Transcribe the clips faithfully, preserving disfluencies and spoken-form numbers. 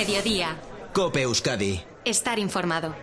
Mediodía. COPE Euskadi. Estar informado.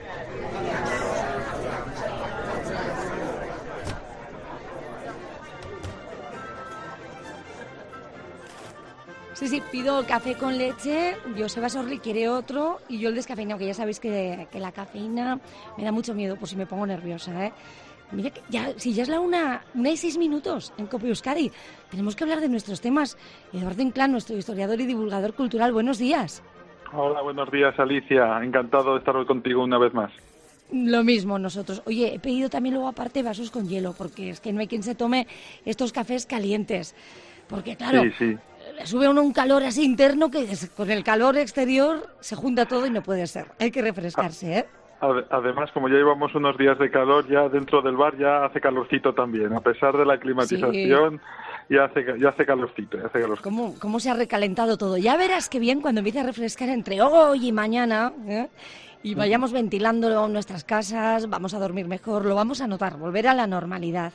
Sí, sí, pido café con leche, Joseba Sorli quiere otro y yo el descafeinado, que ya sabéis que, que la cafeína me da mucho miedo por si me pongo nerviosa, ¿eh? Mira, que ya, si ya es la una, una y seis minutos en COPE Euskadi, tenemos que hablar de nuestros temas. Eduardo Inclán, nuestro historiador y divulgador cultural, buenos días. Hola, buenos días, Alicia. Encantado de estar hoy contigo una vez más. Lo mismo nosotros. Oye, he pedido también luego aparte vasos con hielo, porque es que no hay quien se tome estos cafés calientes. Porque claro, sí, sí. le sube a uno un calor así interno que con el calor exterior se junta todo y no puede ser. Hay que refrescarse, ¿eh? Además, como ya llevamos unos días de calor, ya dentro del bar ya hace calorcito también. A pesar de la climatización, sí. ya, hace, ya hace calorcito. Ya hace calorcito. ¿Cómo, ¿Cómo se ha recalentado todo? Ya verás qué bien cuando empiece a refrescar entre hoy y mañana, ¿eh? Y vayamos ventilando nuestras casas, vamos a dormir mejor, lo vamos a notar, volver a la normalidad.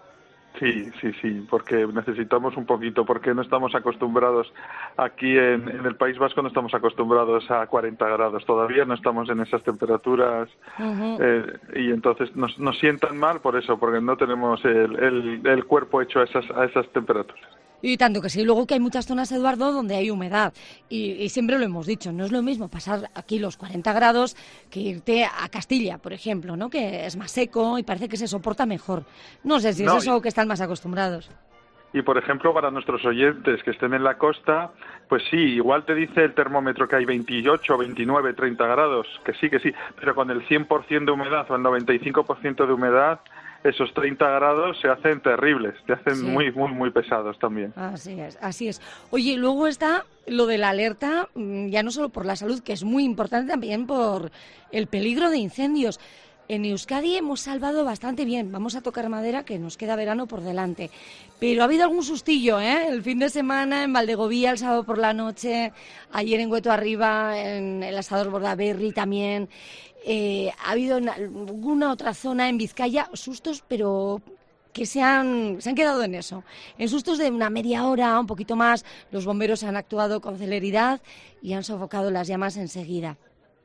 Sí, sí, sí, porque necesitamos un poquito, porque no estamos acostumbrados aquí en, en el País Vasco, no estamos acostumbrados a cuarenta grados, todavía no estamos en esas temperaturas, uh-huh. eh, y entonces nos, nos sientan mal por eso, porque no tenemos el, el, el cuerpo hecho a esas, a esas temperaturas. Y tanto que sí, luego que hay muchas zonas, Eduardo, donde hay humedad. Y, y siempre lo hemos dicho, no es lo mismo pasar aquí los cuarenta grados que irte a Castilla, por ejemplo, ¿no? Que es más seco y parece que se soporta mejor. No sé si es no, eso o que están más acostumbrados. Y, por ejemplo, para nuestros oyentes que estén en la costa, pues sí, igual te dice el termómetro que hay veintiocho, veintinueve, treinta grados, que sí, que sí, pero con el cien por ciento de humedad o el noventa y cinco por ciento de humedad, esos treinta grados se hacen terribles, se hacen sí. muy, muy, muy pesados también. Así es, así es. Oye, luego está lo de la alerta, ya no solo por la salud, que es muy importante, también por el peligro de incendios. En Euskadi hemos salvado bastante bien, vamos a tocar madera, que nos queda verano por delante. Pero ha habido algún sustillo, ¿eh? El fin de semana en Valdegovía, el sábado por la noche, ayer en Hueto Arriba, en el Asador Bordaberry también. Eh, ha habido en alguna otra zona en Vizcaya sustos, pero que se han, se han quedado en eso. En sustos de una media hora, un poquito más, los bomberos han actuado con celeridad y han sofocado las llamas enseguida.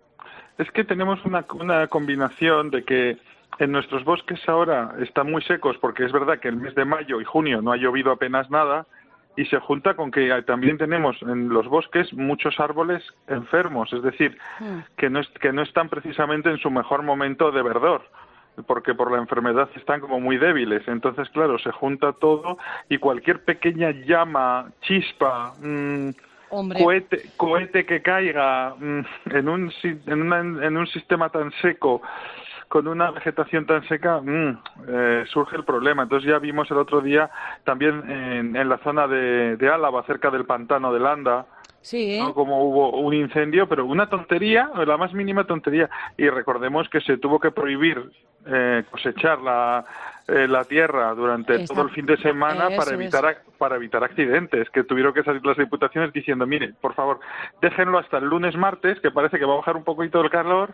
Es que tenemos una, una combinación de que en nuestros bosques ahora están muy secos, porque es verdad que el mes de mayo y junio no ha llovido apenas nada, y se junta con que también tenemos en los bosques muchos árboles enfermos, es decir, mm. que, no es, que no están precisamente en su mejor momento de verdor, porque por la enfermedad están como muy débiles. Entonces, claro, se junta todo y cualquier pequeña llama, chispa, mmm, cohete, cohete que caiga mmm, en, un, en, una, en un sistema tan seco, con una vegetación tan seca, mmm, eh, surge el problema. Entonces ya vimos el otro día también en, en la zona de, de Álava, cerca del pantano de Landa, sí, ¿eh? ¿no? Como hubo un incendio, pero una tontería, la más mínima tontería. Y recordemos que se tuvo que prohibir eh, cosechar la, eh, la tierra durante Esta, todo el fin de semana para evitar, para evitar accidentes, que tuvieron que salir las diputaciones diciendo, mire, por favor, déjenlo hasta el lunes, martes, que parece que va a bajar un poquito el calor,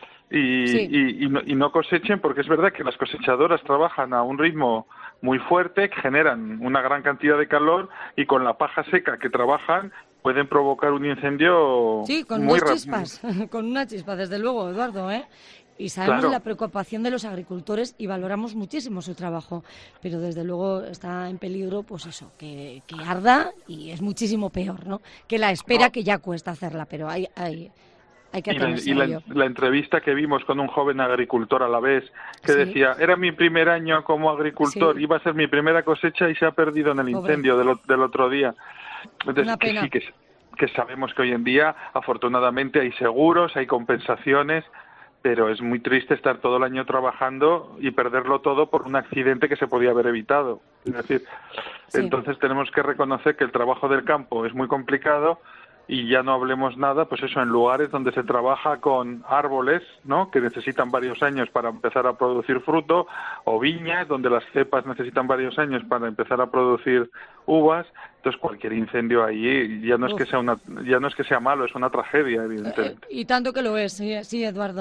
Y, sí. y, y, no, y no cosechen, porque es verdad que las cosechadoras trabajan a un ritmo muy fuerte, que generan una gran cantidad de calor, y con la paja seca que trabajan pueden provocar un incendio sí, con muy dos chispas, con una chispa, desde luego, Eduardo, ¿eh? Y sabemos claro. la preocupación de los agricultores y valoramos muchísimo su trabajo, pero desde luego está en peligro, pues eso, que, que arda, y es muchísimo peor, ¿no? Que la espera, no. que ya cuesta hacerla, pero hay... hay Hay que y la, y la, la entrevista que vimos con un joven agricultor a la vez, que sí. decía, era mi primer año como agricultor, sí. iba a ser mi primera cosecha y se ha perdido en el incendio del, del otro día. Entonces, Una pena. que sí, que, que sabemos que hoy en día, afortunadamente, hay seguros, hay compensaciones, pero es muy triste estar todo el año trabajando y perderlo todo por un accidente que se podía haber evitado. Es decir, sí. entonces tenemos que reconocer que el trabajo del campo es muy complicado. Y ya no hablemos nada, pues eso, en lugares donde se trabaja con árboles, ¿no?, que necesitan varios años para empezar a producir fruto, o viñas, donde las cepas necesitan varios años para empezar a producir uvas. Entonces cualquier incendio ahí ya no es Uf. que sea una, ya no es que sea malo, es una tragedia, evidentemente. Eh, y tanto que lo es, sí, sí, Eduardo.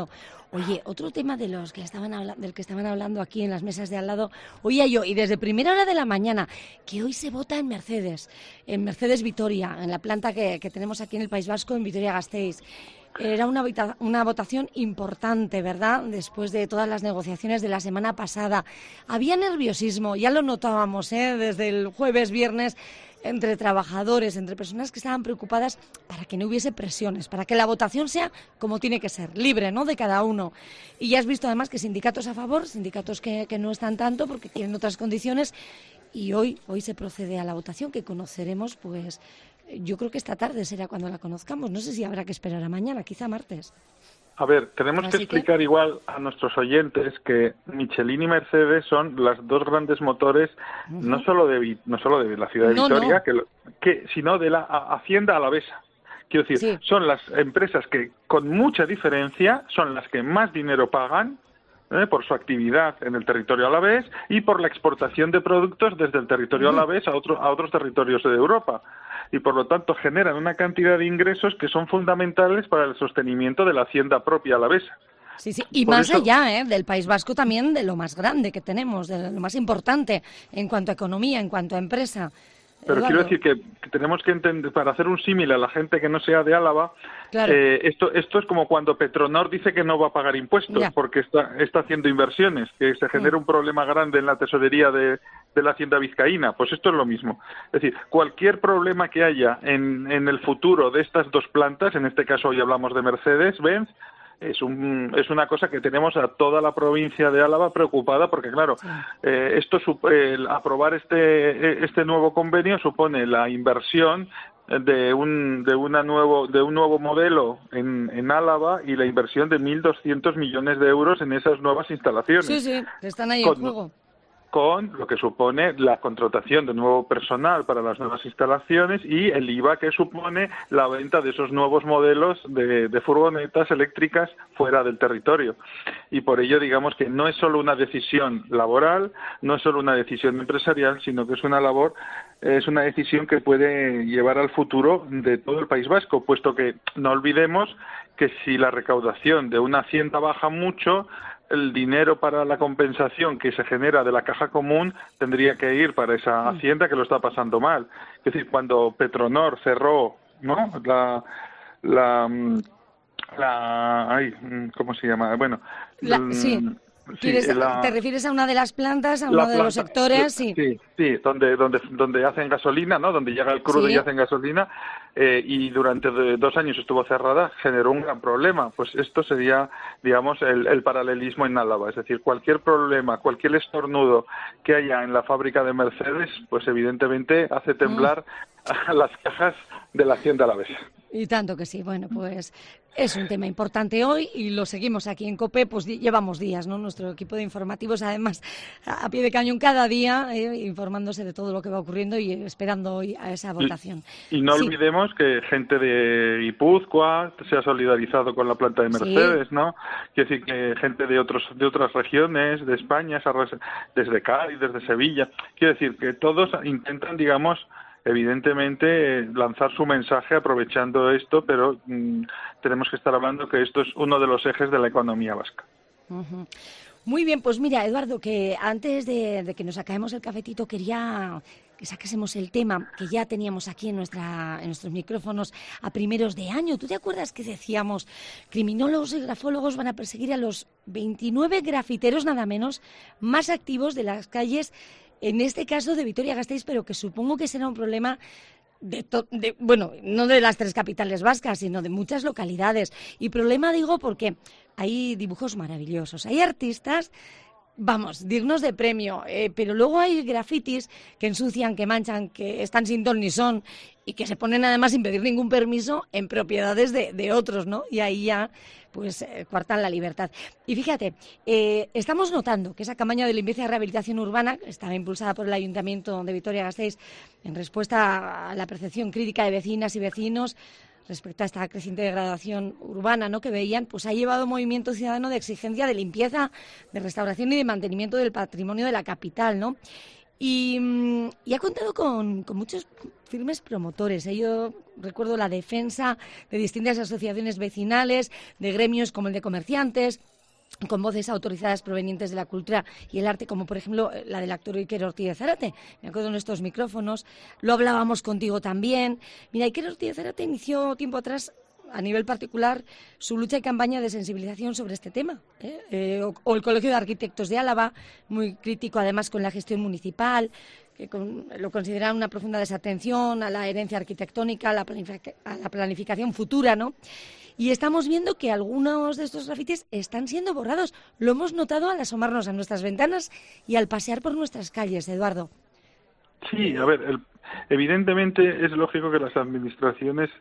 Oye, otro tema de los que estaban habla- del que estaban hablando aquí en las mesas de al lado, oía yo, y desde primera hora de la mañana, que hoy se vota en Mercedes, en Mercedes Vitoria, en la planta que, que tenemos aquí en el País Vasco, en Vitoria-Gasteiz. Era una, vota- una votación importante, ¿verdad?, después de todas las negociaciones de la semana pasada. Había nerviosismo, ya lo notábamos, ¿eh?, desde el jueves, viernes, entre trabajadores, entre personas que estaban preocupadas para que no hubiese presiones, para que la votación sea como tiene que ser, libre, ¿no?, de cada uno. Y ya has visto además que sindicatos a favor, sindicatos que, que no están tanto porque quieren otras condiciones, y hoy, hoy se procede a la votación que conoceremos, pues yo creo que esta tarde será cuando la conozcamos. No sé si habrá que esperar a mañana, quizá martes. A ver, tenemos que Así que explicar igual a nuestros oyentes que Michelin y Mercedes son las dos grandes motores, Ujú. no solo de Vi- no solo de la ciudad de No, Vitoria, no. que, lo- que sino de la a- Hacienda Alavesa. Quiero decir, Sí. son las empresas que con mucha diferencia son las que más dinero pagan, ¿eh?, por su actividad en el territorio alavés y por la exportación de productos desde el territorio Ujú. alavés a, otro- a otros territorios de Europa. Y por lo tanto generan una cantidad de ingresos que son fundamentales para el sostenimiento de la hacienda propia alavesa. Sí, sí, y Por más eso, allá, ¿eh?, del País Vasco también, de lo más grande que tenemos, de lo más importante en cuanto a economía, en cuanto a empresa. pero quiero Eduardo, decir que, que tenemos que entender, para hacer un símil a la gente que no sea de Álava, claro, eh, esto, esto es como cuando Petronor dice que no va a pagar impuestos ya. porque está, está haciendo inversiones, que se genera Mm. un problema grande en la tesorería de, de la hacienda vizcaína. Pues esto es lo mismo. Es decir, cualquier problema que haya en, en el futuro de estas dos plantas, en este caso hoy hablamos de Mercedes-Benz, es, un, es una cosa que tenemos a toda la provincia de Álava preocupada porque, claro, Sí. eh, esto sup- el aprobar este, este nuevo convenio supone la inversión de un, de una nuevo, de un nuevo modelo en, en Álava y la inversión de mil doscientos millones de euros en esas nuevas instalaciones. Sí, sí, que están ahí en Con- juego. con lo que supone la contratación de nuevo personal para las nuevas instalaciones y el I V A que supone la venta de esos nuevos modelos de, de furgonetas eléctricas fuera del territorio. Y por ello, digamos que no es solo una decisión laboral, no es solo una decisión empresarial, sino que es una labor, es una decisión que puede llevar al futuro de todo el País Vasco, puesto que no olvidemos que si la recaudación de una hacienda baja mucho, el dinero para la compensación que se genera de la caja común tendría que ir para esa hacienda que lo está pasando mal. Es decir, cuando Petronor cerró, ¿no?, la la, mm, la ay, mm, ¿cómo se llama? Bueno, La- mm, sí, sí, ¿Quieres, la ¿te refieres a una de las plantas, a uno la de los planta, sectores? Sí, sí, sí, donde donde donde hacen gasolina, ¿no? Donde llega el crudo y sí. hacen gasolina, eh, y durante de- dos años estuvo cerrada, generó un gran problema. Pues esto sería, digamos, el, el paralelismo en Álava. Es decir, cualquier problema, cualquier estornudo que haya en la fábrica de Mercedes, pues evidentemente hace temblar a las cajas de la hacienda alavesa. Y tanto que sí. Bueno, pues es un tema importante hoy y lo seguimos aquí en COPE, pues di- llevamos días, ¿no? Nuestro equipo de informativos, además, a a pie de cañón cada día, eh, informándose de todo lo que va ocurriendo y esperando hoy a esa votación. Y, y no Sí, olvidemos que gente de Guipúzcoa se ha solidarizado con la planta de sí, Mercedes, ¿no? Quiere decir que gente de otros de otras regiones de España, se ha res- desde Cádiz, desde Sevilla, quiere decir que todos intentan, digamos, evidentemente lanzar su mensaje aprovechando esto, pero mm, tenemos que estar hablando que esto es uno de los ejes de la economía vasca. ujú. Muy bien, pues mira, Eduardo, que antes de, de que nos acabemos el cafetito quería que sacásemos el tema que ya teníamos aquí en, nuestra, en nuestros micrófonos a primeros de año. ¿Tú te acuerdas que decíamos criminólogos y grafólogos van a perseguir a los veintinueve grafiteros nada menos más activos de las calles, en este caso de Vitoria-Gasteiz, pero que supongo que será un problema de, to- de bueno, no de las tres capitales vascas, sino de muchas localidades. Y problema digo porque hay dibujos maravillosos, hay artistas, vamos, dignos de premio, eh, pero luego hay grafitis que ensucian, que manchan, que están sin ton ni son y que se ponen además sin pedir ningún permiso en propiedades de, de otros, ¿no? Y ahí ya pues eh, coartan la libertad. Y fíjate, eh, estamos notando que esa campaña de limpieza y rehabilitación urbana, que estaba impulsada por el Ayuntamiento de Vitoria-Gasteiz en respuesta a la percepción crítica de vecinas y vecinos respecto a esta creciente degradación urbana, ¿no?, que veían, pues ha llevado un movimiento ciudadano de exigencia de limpieza, de restauración y de mantenimiento del patrimonio de la capital, ¿no? Y, mm, y ha contado con, con muchos firmes promotores. ¿eh? Yo recuerdo la defensa de distintas asociaciones vecinales, de gremios como el de comerciantes, con voces autorizadas provenientes de la cultura y el arte, como por ejemplo la del actor Iker Ortiz de Zárate. Me acuerdo en estos micrófonos, lo hablábamos contigo también. Mira, Iker Ortiz de Zárate inició tiempo atrás, a nivel particular, su lucha y campaña de sensibilización sobre este tema. ¿eh? Eh, o, o el Colegio de Arquitectos de Álava, muy crítico además con la gestión municipal, que con, lo consideran una profunda desatención a la herencia arquitectónica, a la, planific- a la planificación futura, ¿no? Y estamos viendo que algunos de estos grafitis están siendo borrados. Lo hemos notado al asomarnos a nuestras ventanas y al pasear por nuestras calles, Eduardo. Sí, a ver, el, evidentemente es lógico que las administraciones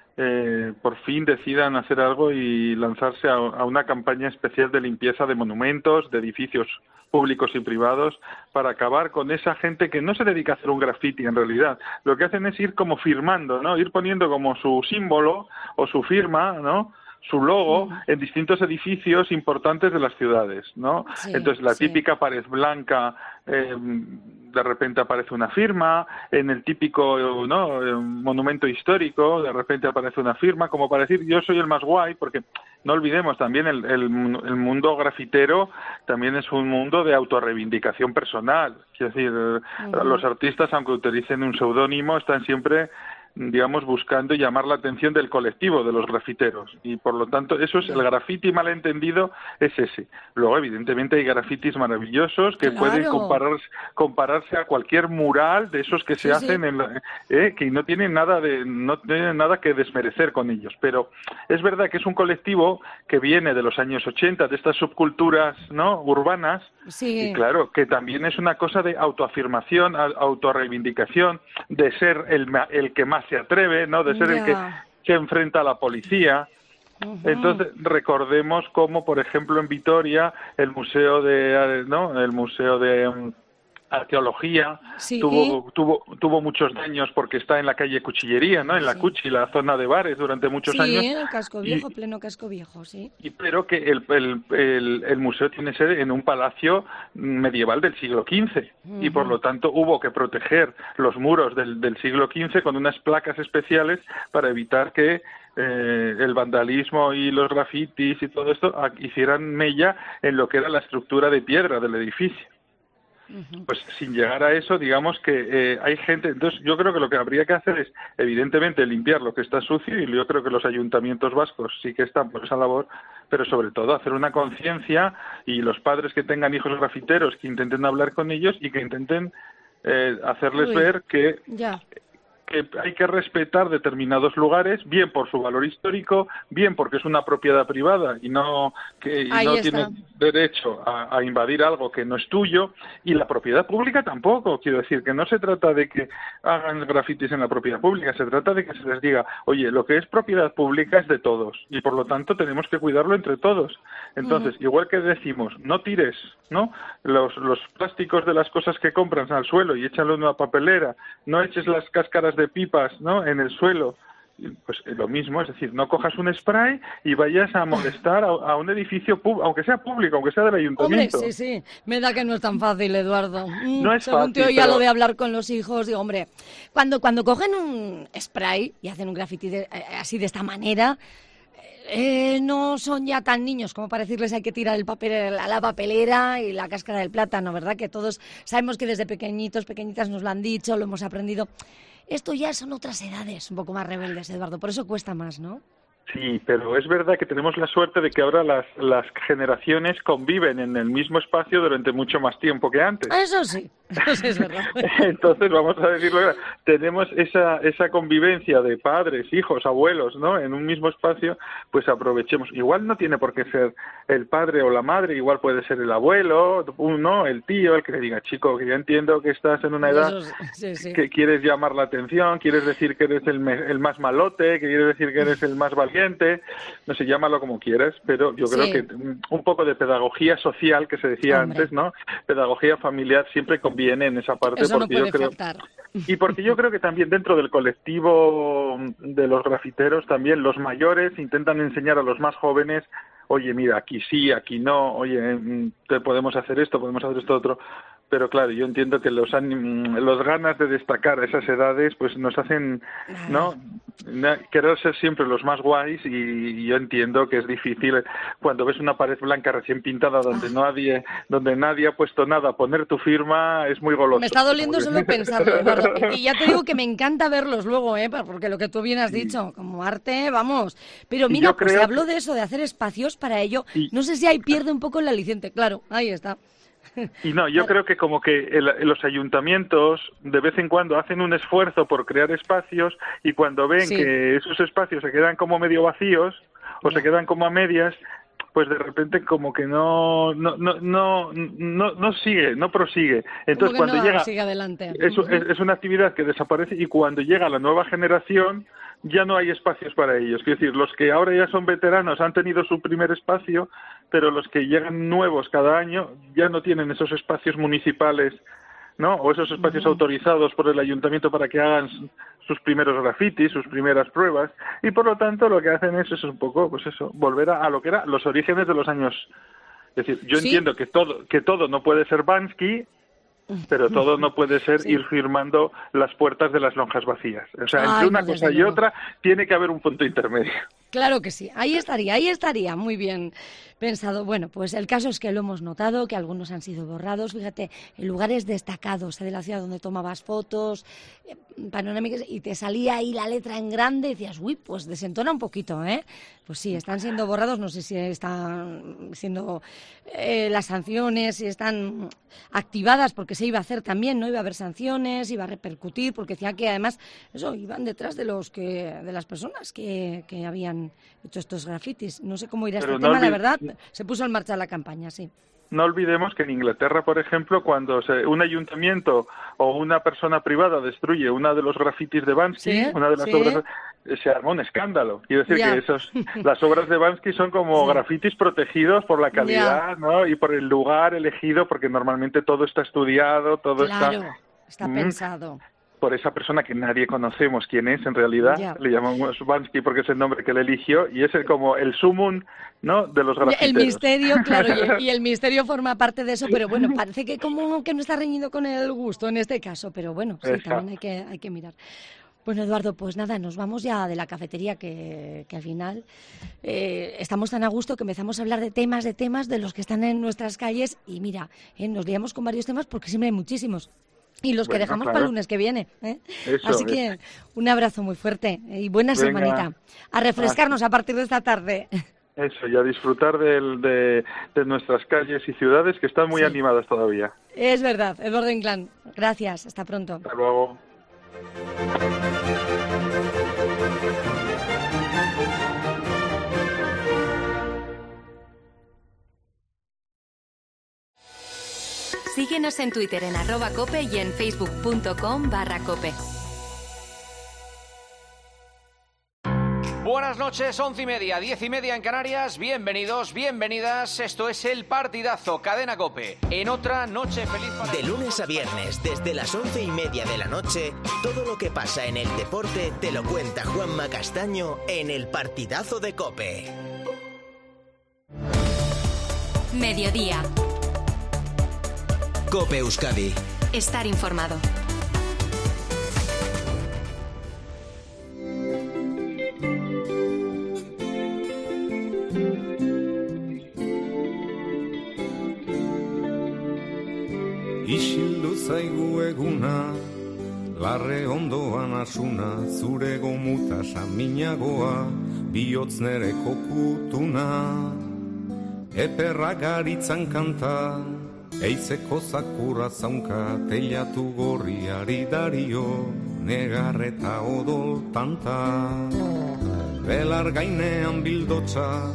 eh, por fin decidan hacer algo y lanzarse a, a una campaña especial de limpieza de monumentos, de edificios públicos y privados, para acabar con esa gente que no se dedica a hacer un graffiti en realidad. Lo que hacen es ir como firmando, ¿no? Ir poniendo como su símbolo o su firma, ¿no? Su logo mm. en distintos edificios importantes de las ciudades, ¿no? Sí, Entonces la sí. típica pared blanca, eh, de repente aparece una firma, en el típico, ¿no? monumento histórico, de repente aparece una firma, como para decir yo soy el más guay, porque no olvidemos también el, el, el mundo grafitero también es un mundo de autorreivindicación personal. Es decir, uh-huh. los artistas, aunque utilicen un seudónimo, están siempre, digamos, buscando llamar la atención del colectivo de los grafiteros, y por lo tanto eso es el graffiti malentendido, es ese. Luego evidentemente hay grafitis maravillosos que claro. pueden compararse, compararse a cualquier mural de esos que se sí, hacen sí. en la, eh, que no tienen nada de no tienen nada que desmerecer con ellos, pero es verdad que es un colectivo que viene de los años ochenta, de estas subculturas, ¿no? urbanas, sí. y claro, que también es una cosa de autoafirmación, autorreivindicación, de ser el, el que más se atreve, ¿no? De ser yeah. el que se enfrenta a la policía. Uh-huh. Entonces, recordemos cómo, por ejemplo, en Vitoria, el museo de, ¿no? El museo de um, arqueología sí. tuvo tuvo tuvo muchos daños porque está en la calle Cuchillería, ¿no? En la sí. Cuchi, la zona de bares durante muchos sí, años. Sí, en el casco viejo, y, pleno casco viejo, sí. Y pero que el, el, el, el museo tiene sede en un palacio medieval del siglo quince uh-huh. y por lo tanto hubo que proteger los muros del, del siglo quince con unas placas especiales para evitar que eh, el vandalismo y los grafitis y todo esto hicieran mella en lo que era la estructura de piedra del edificio. Pues sin llegar a eso, digamos que eh, hay gente, entonces yo creo que lo que habría que hacer es evidentemente limpiar lo que está sucio, y yo creo que los ayuntamientos vascos sí que están por esa labor, pero sobre todo hacer una conciencia, y los padres que tengan hijos grafiteros que intenten hablar con ellos y que intenten eh, hacerles Uy, ver que... Ya. que hay que respetar determinados lugares, bien por su valor histórico, bien porque es una propiedad privada y no que y no tiene derecho a, a invadir algo que no es tuyo, y la propiedad pública tampoco. Quiero decir que no se trata de que hagan grafitis en la propiedad pública, se trata de que se les diga, oye, lo que es propiedad pública es de todos y por lo tanto tenemos que cuidarlo entre todos. Entonces, uh-huh. igual que decimos, no tires, ¿no? Los, los plásticos de las cosas que compras al suelo y échalo en una papelera, no eches las cáscaras de pipas, ¿no? en el suelo, pues lo mismo, es decir, no cojas un spray y vayas a molestar a, a un edificio, aunque sea público, aunque sea del ayuntamiento. Hombre, sí, sí, me da que no es tan fácil, Eduardo. No es Según fácil, te oía pero... lo de hablar con los hijos, digo, hombre, cuando, cuando cogen un spray y hacen un graffiti de, así de esta manera, eh, no son ya tan niños como para decirles hay que tirar el papel a la papelera y la cáscara del plátano, ¿verdad? Que todos sabemos que desde pequeñitos, pequeñitas nos lo han dicho, lo hemos aprendido. Esto ya son otras edades un poco más rebeldes, Eduardo, por eso cuesta más, ¿no? Sí, pero es verdad que tenemos la suerte de que ahora las, las generaciones conviven en el mismo espacio durante mucho más tiempo que antes. Eso sí, eso sí es verdad. Entonces, vamos a decirlo, tenemos esa esa convivencia de padres, hijos, abuelos, ¿no? En un mismo espacio, pues aprovechemos. Igual no tiene por qué ser el padre o la madre, igual puede ser el abuelo, ¿no? El tío, el que le diga, chico, que yo entiendo que estás en una edad eso, sí, sí. que quieres llamar la atención, quieres decir que eres el, me, el más malote, que quieres decir que eres el más valiente, no sé, llámalo como quieras, pero yo creo sí. que un poco de pedagogía social, que se decía Hombre. antes, ¿no? Pedagogía familiar siempre conviene en esa parte. Eso porque no puede yo creo faltar. Y porque yo creo que también dentro del colectivo de los grafiteros, también los mayores intentan enseñar a los más jóvenes, oye, mira, aquí sí, aquí no, oye, te podemos hacer esto, podemos hacer esto otro. Pero claro, yo entiendo que los los ganas de destacar a esas edades pues nos hacen, ¿no? querer ser siempre los más guays, y yo entiendo que es difícil cuando ves una pared blanca recién pintada donde nadie donde nadie ha puesto nada, poner tu firma es muy goloso. Me está doliendo solo pensarlo, Eduardo. Y ya te digo que me encanta verlos luego, ¿eh? Porque lo que tú bien has dicho, como arte, vamos. Pero mira, pues se habló de eso, de hacer espacios para ello. Y... no sé si ahí pierde un poco el aliciente. Claro, ahí está. Y no, yo creo que como que el, los ayuntamientos de vez en cuando hacen un esfuerzo por crear espacios, y cuando ven sí. que esos espacios se quedan como medio vacíos o yeah. se quedan como a medias, pues de repente como que no no no no no, no sigue, no prosigue. Entonces cuando no llega sigue adelante. Es, es, es una actividad que desaparece, y cuando llega la nueva generación ya no hay espacios para ellos. Quiero decir, los que ahora ya son veteranos han tenido su primer espacio, pero los que llegan nuevos cada año ya no tienen esos espacios municipales, ¿no? O esos espacios uh-huh. autorizados por el ayuntamiento para que hagan sus primeros grafitis, sus primeras pruebas, y por lo tanto lo que hacen es, es un poco, pues eso, volver a, a lo que era los orígenes de los años. Es decir, yo ¿Sí? entiendo que todo que todo no puede ser Banksy, pero todo no puede ser sí. ir firmando las puertas de las lonjas vacías. O sea, entre Ay, una no, cosa y luego. otra tiene que haber un punto intermedio. Claro que sí, ahí estaría, ahí estaría, muy bien pensado. Bueno, pues el caso es que lo hemos notado, que algunos han sido borrados, fíjate, en lugares destacados de la ciudad donde tomabas fotos, eh, panorámicas, y te salía ahí la letra en grande y decías, uy, pues desentona un poquito, ¿eh? Pues sí, están siendo borrados, no sé si están siendo eh, las sanciones, si están activadas, porque se iba a hacer también, ¿no? Iba a haber sanciones, iba a repercutir, porque decía que además, eso, iban detrás de los que, de las personas que, que habían hecho estos grafitis. No sé cómo irá Pero este no tema, olvid... la verdad, se puso en marcha la campaña, sí. No olvidemos que en Inglaterra, por ejemplo, cuando se, un ayuntamiento o una persona privada destruye una de los grafitis de Banksy, ¿Sí? una de las ¿Sí? obras, se armó un escándalo. Quiere decir ya. que esos, las obras de Banksy son como sí. grafitis protegidos por la calidad, ¿no? Y por el lugar elegido, porque normalmente todo está estudiado, todo claro, está... está mm, pensado. Por esa persona que nadie conocemos quién es en realidad, yeah. le llamamos Banksy porque es el nombre que él eligió, y es el, como el sumum, ¿no?, de los grafiteros. El misterio, claro, y el, y el misterio forma parte de eso, pero bueno, parece que como que no está reñido con el gusto en este caso, pero bueno, sí, Exacto. también hay que, hay que mirar. Bueno, Eduardo, pues nada, nos vamos ya de la cafetería, que, que al final eh, estamos tan a gusto que empezamos a hablar de temas, de temas, de los que están en nuestras calles, y mira, eh, nos liamos con varios temas porque siempre hay muchísimos. Y los bueno, que dejamos claro. para el lunes que viene. ¿eh? Eso, Así que es. un abrazo muy fuerte y buena Venga. semanita. A refrescarnos ah. a partir de esta tarde. Eso, y a disfrutar de, de, de nuestras calles y ciudades, que están muy sí. animadas todavía. Es verdad, Eduardo Inclán. Gracias, hasta pronto. Hasta luego. Síguenos en Twitter en arroba cope y en facebook.com barra cope. Buenas noches, once y media, diez y media en Canarias. Bienvenidos, bienvenidas. Esto es El Partidazo, Cadena Cope. En otra noche feliz para... De lunes a viernes, desde las once y media de la noche, todo lo que pasa en el deporte te lo cuenta Juanma Castaño en El Partidazo de Cope. Mediodía. Cope Euskadi. Estar informado. Isildu zaigu eguna, larre ondoan asuna, zure gomuta saminagoa, bihotz nere kokutuna, eperra garitzan kanta, eizeko zakurra zaunka, teilatu gorriari dario, negarreta odol tanta, belar gainean bildotza,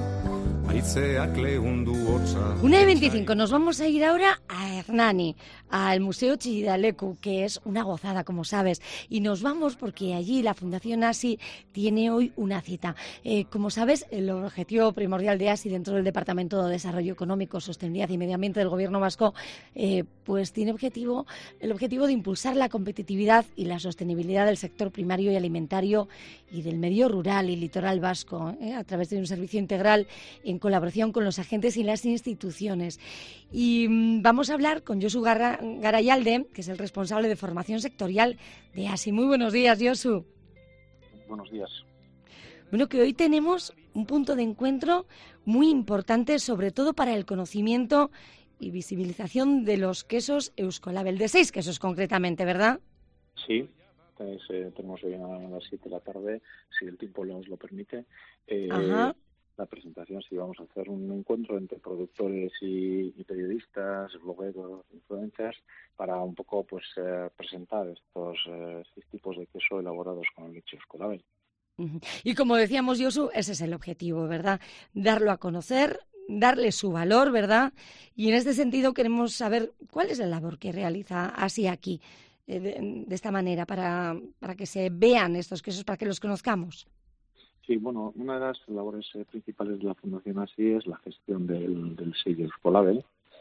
una y veinticinco, nos vamos a ir ahora a Hernani, al Museo Chillida-Leku, que es una gozada, como sabes, y nos vamos porque allí la Fundación ASI tiene hoy una cita. Eh, como sabes, el objetivo primordial de ASI dentro del Departamento de Desarrollo Económico, Sostenibilidad y Medio Ambiente del Gobierno vasco, eh, pues tiene objetivo, el objetivo de impulsar la competitividad y la sostenibilidad del sector primario y alimentario y del medio rural y litoral vasco, eh, a través de un servicio integral en colaboración con los agentes y las instituciones. Y mmm, vamos a hablar con Josu Garra, Garayalde, que es el responsable de formación sectorial de ASI. Muy buenos días, Josu. buenos días. Bueno, que hoy tenemos un punto de encuentro muy importante, sobre todo para el conocimiento y visibilización de los quesos Euskolabel, de seis quesos concretamente, ¿verdad? Sí, pues, eh, tenemos hoy a las siete de la tarde, si el tiempo nos lo permite. Eh, Ajá. La presentación, sí, vamos a hacer un encuentro entre productores y, y periodistas, blogueros, influencers, para un poco pues eh, presentar estos eh, seis tipos de queso elaborados con leche Euskolabel. Uh-huh. Y como decíamos, Josu, ese es el objetivo, ¿verdad? Darlo a conocer, darle su valor, ¿verdad? Y en este sentido queremos saber cuál es la labor que realiza Asi aquí, eh, de, de esta manera, para, para que se vean estos quesos, para que los conozcamos. Sí, bueno, una de las labores eh, principales de la Fundación Asi es la gestión del, del sello Euskolabel,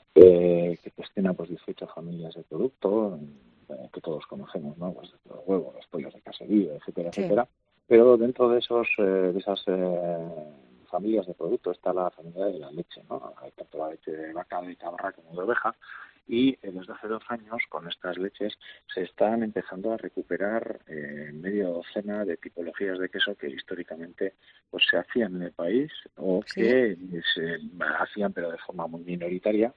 eh, que gestiona pues dieciocho familias de producto, eh, que todos conocemos, ¿no? Pues los huevos, los pollos de caserío, etcétera, sí. etcétera. Pero dentro de esos eh, de esas eh, familias de producto está la familia de la leche, ¿no? Hay tanto la leche de vaca, de cabra como de oveja. Y eh, desde hace dos años, con estas leches, se están empezando a recuperar eh, media docena de tipologías de queso que históricamente pues se hacían en el país o ¿sí? que se hacían pero de forma muy minoritaria.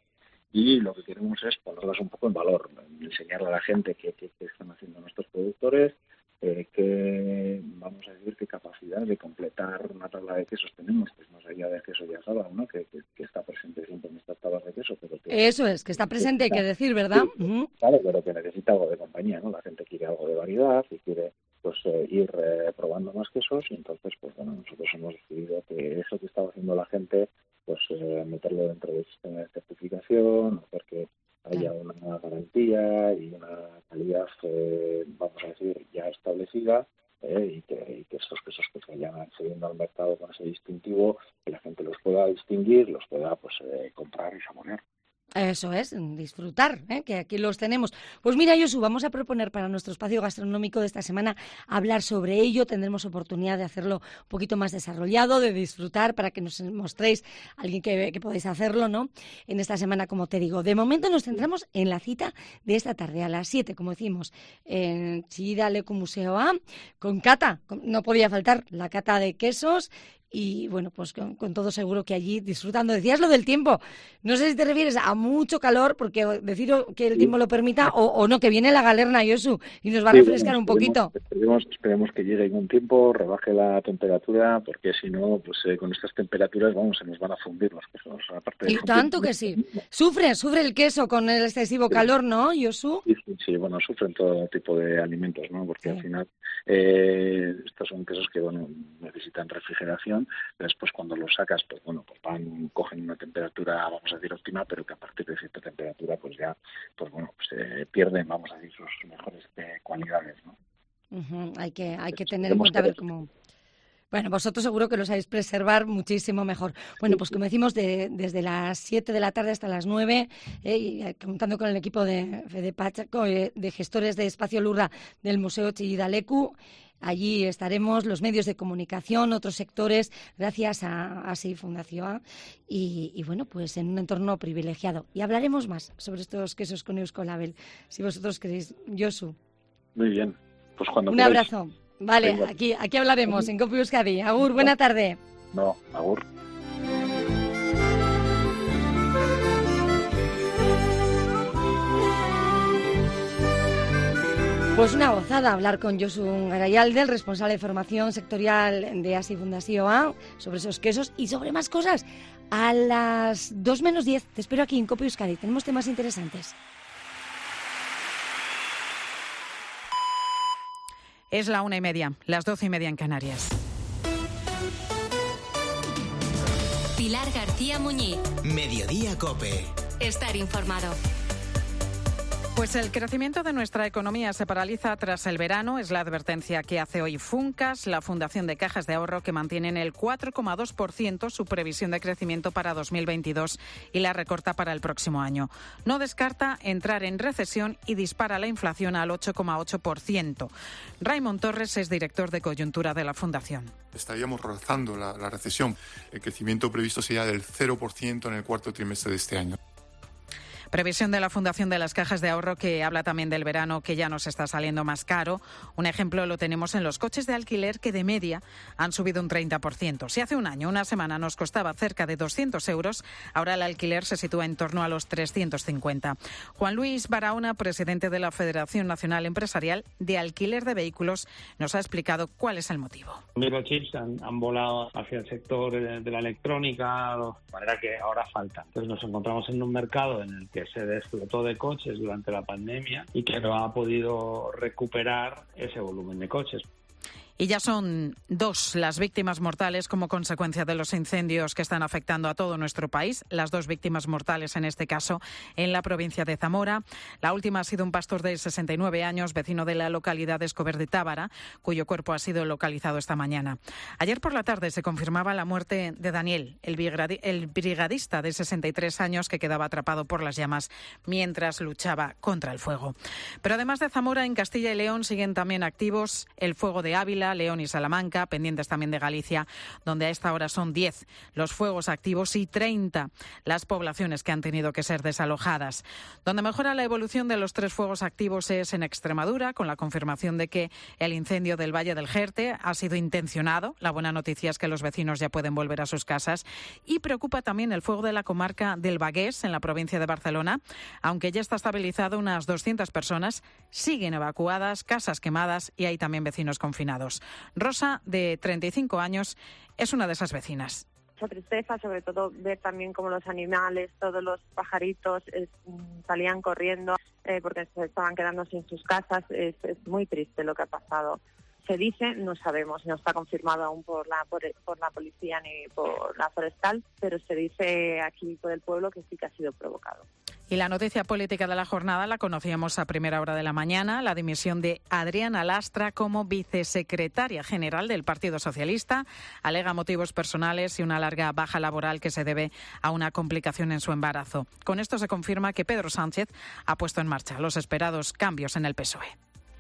Y lo que queremos es ponerlas un poco en valor, enseñarle a la gente qué, qué, qué están haciendo nuestros productores, eh, que vamos a decir qué capacidad de completar una tabla de quesos tenemos, pues más allá del queso ya sábado, ¿no? Que, que, que está presente siempre en estas tablas de queso. Pero que, Eso es, que está presente, hay que decir, ¿verdad? Sí, uh-huh. Claro, pero que necesita algo de compañía, ¿no? La gente quiere algo de variedad y quiere pues eh, ir eh, probando más quesos, y entonces, pues bueno, nosotros hemos decidido que eso que estaba haciendo la gente, pues eh, meterlo dentro del sistema de certificación, hacer que haya una garantía y una calidad, eh, vamos a decir, ya establecida, eh, y, que, y que estos quesos que se vayan accediendo al mercado con ese distintivo, que la gente los pueda distinguir, los pueda pues eh, comprar y saborear. Eso es, disfrutar, ¿eh? Que aquí los tenemos. Pues mira, Josu, vamos a proponer para nuestro espacio gastronómico de esta semana hablar sobre ello. Tendremos oportunidad de hacerlo un poquito más desarrollado, de disfrutar, para que nos mostréis a alguien que, que podáis hacerlo, ¿no? En esta semana, como te digo. De momento nos centramos en la cita de esta tarde, a las siete, como decimos, en Chillida Leku Museo A, con cata. No podía faltar la cata de quesos. Y bueno, pues con, con todo seguro que allí disfrutando. Decías lo del tiempo. No sé si te refieres a mucho calor, porque decir que el tiempo lo permita, o, o no, que viene la galerna, Josu, y nos va a sí, refrescar bueno, un poquito. Esperemos, esperemos que llegue algún tiempo, rebaje la temperatura, porque si no, pues eh, con estas temperaturas, vamos, se nos van a fundir los quesos. Aparte y tanto que sí. Sufre, sufre el queso con el excesivo sí. calor, ¿no, Josu? Sí, sí, sí, bueno, sufren todo tipo de alimentos, ¿no? Porque sí. al final eh, estos son quesos que, bueno, necesitan refrigeración. Después cuando los sacas, pues bueno, pues van, cogen una temperatura, vamos a decir, óptima, pero que a partir de cierta temperatura, pues ya, pues bueno, pues eh, pierden, vamos a decir, sus mejores eh, cualidades, ¿no? Uh-huh. Hay que, hay que tener en cuenta ver cómo. Bueno, vosotros seguro que lo sabéis preservar muchísimo mejor. Bueno, pues como decimos, de, desde las siete de la tarde hasta las nueve, eh, y contando con el equipo de Fede Pachaco, eh, de gestores de Espacio Lurra del Museo Chillida Leku. Allí estaremos los medios de comunicación, otros sectores, gracias a Asi Fundación, y, y bueno, pues en un entorno privilegiado. Y hablaremos más sobre estos quesos con Euskolabel, si vosotros queréis. Josu. Muy bien, pues cuando Un queráis. abrazo. Vale, aquí, aquí hablaremos en Cope Euskadi. Agur, buena tarde. No, agur. Pues una gozada hablar con Josu Garayalde, el responsable de formación sectorial de Asi Fundación, sobre esos quesos y sobre más cosas. A las dos menos diez te espero aquí en Cope Euskadi. Tenemos temas interesantes. Es la una y media, las doce y media en Canarias. Pilar García Muñiz. Mediodía Cope. Estar informado. Pues el crecimiento de nuestra economía se paraliza tras el verano, es la advertencia que hace hoy Funcas, la Fundación de Cajas de Ahorro, que mantiene en el cuatro coma dos por ciento su previsión de crecimiento para dos mil veintidós y la recorta para el próximo año. No descarta entrar en recesión y dispara la inflación al ocho coma ocho por ciento. Raimon Torres es director de coyuntura de la Fundación. Estaríamos rozando la, la recesión. El crecimiento previsto sería del cero por ciento en el cuarto trimestre de este año. Previsión de la Fundación de las Cajas de Ahorro, que habla también del verano, que ya nos está saliendo más caro. Un ejemplo lo tenemos en los coches de alquiler, que de media han subido un treinta por ciento. Si hace un año, una semana nos costaba cerca de doscientos euros, ahora el alquiler se sitúa en torno a los trescientos cincuenta. Juan Luis Barahona, presidente de la Federación Nacional Empresarial de Alquiler de Vehículos, nos ha explicado cuál es el motivo. Los microchips han, han volado hacia el sector de, de la electrónica, de manera que ahora falta. Entonces nos encontramos en un mercado en el que se desflotó de coches durante la pandemia y que no ha podido recuperar ese volumen de coches. Y ya son dos las víctimas mortales como consecuencia de los incendios que están afectando a todo nuestro país. Las dos víctimas mortales, en este caso, en la provincia de Zamora. La última ha sido un pastor de sesenta y nueve años, vecino de la localidad de Escober de Tábara, cuyo cuerpo ha sido localizado esta mañana. Ayer por la tarde se confirmaba la muerte de Daniel, el brigadista de sesenta y tres años que quedaba atrapado por las llamas mientras luchaba contra el fuego. Pero además de Zamora, en Castilla y León siguen también activos el fuego de Ávila, León y Salamanca, pendientes también de Galicia, donde a esta hora son diez los fuegos activos y treinta las poblaciones que han tenido que ser desalojadas. Donde mejora la evolución de los tres fuegos activos es en Extremadura, con la confirmación de que el incendio del Valle del Jerte ha sido intencionado. La buena noticia es que los vecinos ya pueden volver a sus casas. Y preocupa también el fuego de la comarca del Bagués, en la provincia de Barcelona. Aunque ya está estabilizado, unas doscientas personas siguen evacuadas, casas quemadas y hay también vecinos confinados. Rosa, de treinta y cinco años, es una de esas vecinas. Mucha tristeza, sobre todo ver también cómo los animales, todos los pajaritos eh, salían corriendo eh, porque se estaban quedando sin sus casas. Es, es muy triste lo que ha pasado. Se dice, no sabemos, no está confirmado aún por la por, por la policía ni por la forestal, pero se dice aquí por el pueblo que sí que ha sido provocado. Y la noticia política de la jornada la conocíamos a primera hora de la mañana, la dimisión de Adriana Lastra como vicesecretaria general del Partido Socialista. Alega motivos personales y una larga baja laboral que se debe a una complicación en su embarazo. Con esto se confirma que Pedro Sánchez ha puesto en marcha los esperados cambios en el P S O E.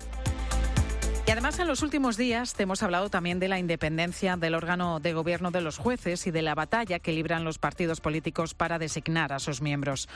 Y además, en los últimos días te hemos hablado también de la independencia del órgano de gobierno de los jueces y de la batalla que libran los partidos políticos para designar a sus miembros.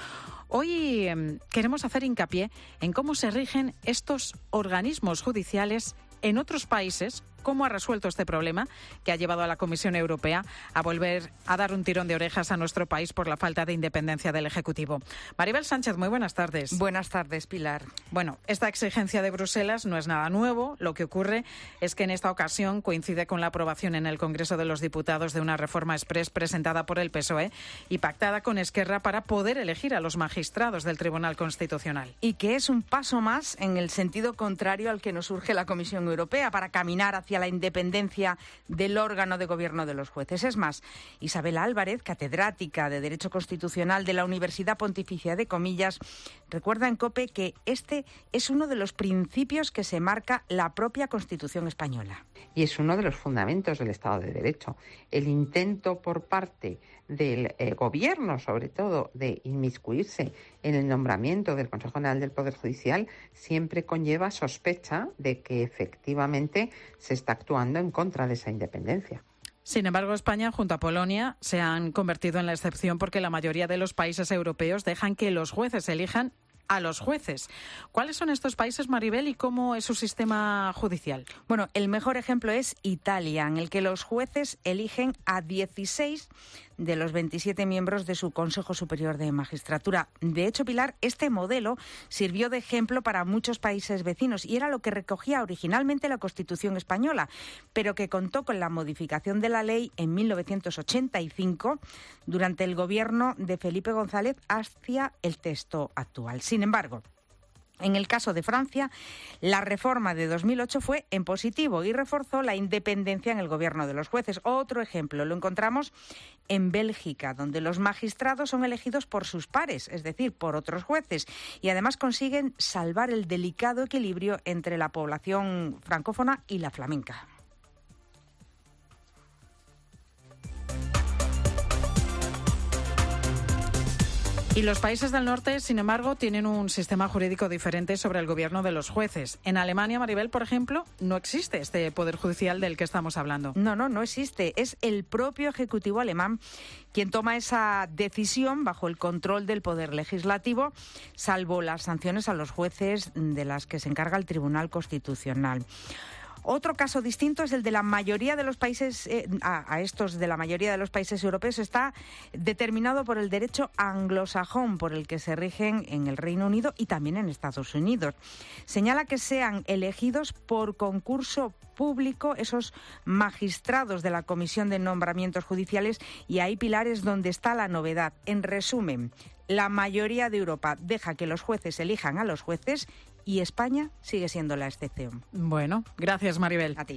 Hoy eh, queremos hacer hincapié en cómo se rigen estos organismos judiciales en otros países, cómo ha resuelto este problema que ha llevado a la Comisión Europea a volver a dar un tirón de orejas a nuestro país por la falta de independencia del Ejecutivo. Maribel Sánchez, muy buenas tardes. Buenas tardes, Pilar. Bueno, esta exigencia de Bruselas no es nada nuevo. Lo que ocurre es que en esta ocasión coincide con la aprobación en el Congreso de los Diputados de una reforma exprés presentada por el P S O E y pactada con Esquerra para poder elegir a los magistrados del Tribunal Constitucional. Y que es un paso más en el sentido contrario al que nos urge la Comisión Europea para caminar hacia la independencia del órgano de gobierno de los jueces. Es más, Isabel Álvarez, catedrática de Derecho Constitucional de la Universidad Pontificia de Comillas, recuerda en COPE que este es uno de los principios que se marca la propia Constitución española. Y es uno de los fundamentos del Estado de Derecho. El intento por parte del eh, Gobierno, sobre todo, de inmiscuirse en el nombramiento del Consejo General del Poder Judicial siempre conlleva sospecha de que efectivamente se está actuando en contra de esa independencia. Sin embargo, España, junto a Polonia, se han convertido en la excepción porque la mayoría de los países europeos dejan que los jueces elijan a los jueces. ¿Cuáles son estos países, Maribel, y cómo es su sistema judicial? Bueno, el mejor ejemplo es Italia, en el que los jueces eligen a dieciséis de los veintisiete miembros de su Consejo Superior de Magistratura. De hecho, Pilar, este modelo sirvió de ejemplo para muchos países vecinos y era lo que recogía originalmente la Constitución española, pero que contó con la modificación de la ley en mil novecientos ochenta y cinco durante el gobierno de Felipe González hacia el texto actual. Sin embargo, en el caso de Francia, la reforma de dos mil ocho fue en positivo y reforzó la independencia en el gobierno de los jueces. Otro ejemplo lo encontramos en Bélgica, donde los magistrados son elegidos por sus pares, es decir, por otros jueces, y además consiguen salvar el delicado equilibrio entre la población francófona y la flamenca. Y los países del norte, sin embargo, tienen un sistema jurídico diferente sobre el gobierno de los jueces. En Alemania, Maribel, por ejemplo, no existe este poder judicial del que estamos hablando. No, no, no existe. Es el propio Ejecutivo alemán quien toma esa decisión bajo el control del poder legislativo, salvo las sanciones a los jueces de las que se encarga el Tribunal Constitucional. Otro caso distinto es el de la mayoría de los países, eh, a, a estos de la mayoría de los países europeos, está determinado por el derecho anglosajón, por el que se rigen en el Reino Unido y también en Estados Unidos. Señala que sean elegidos por concurso público esos magistrados de la Comisión de Nombramientos Judiciales, y ahí, Pilar, es donde está la novedad. En resumen, la mayoría de Europa deja que los jueces elijan a los jueces y España sigue siendo la excepción. Bueno, gracias, Maribel. A ti.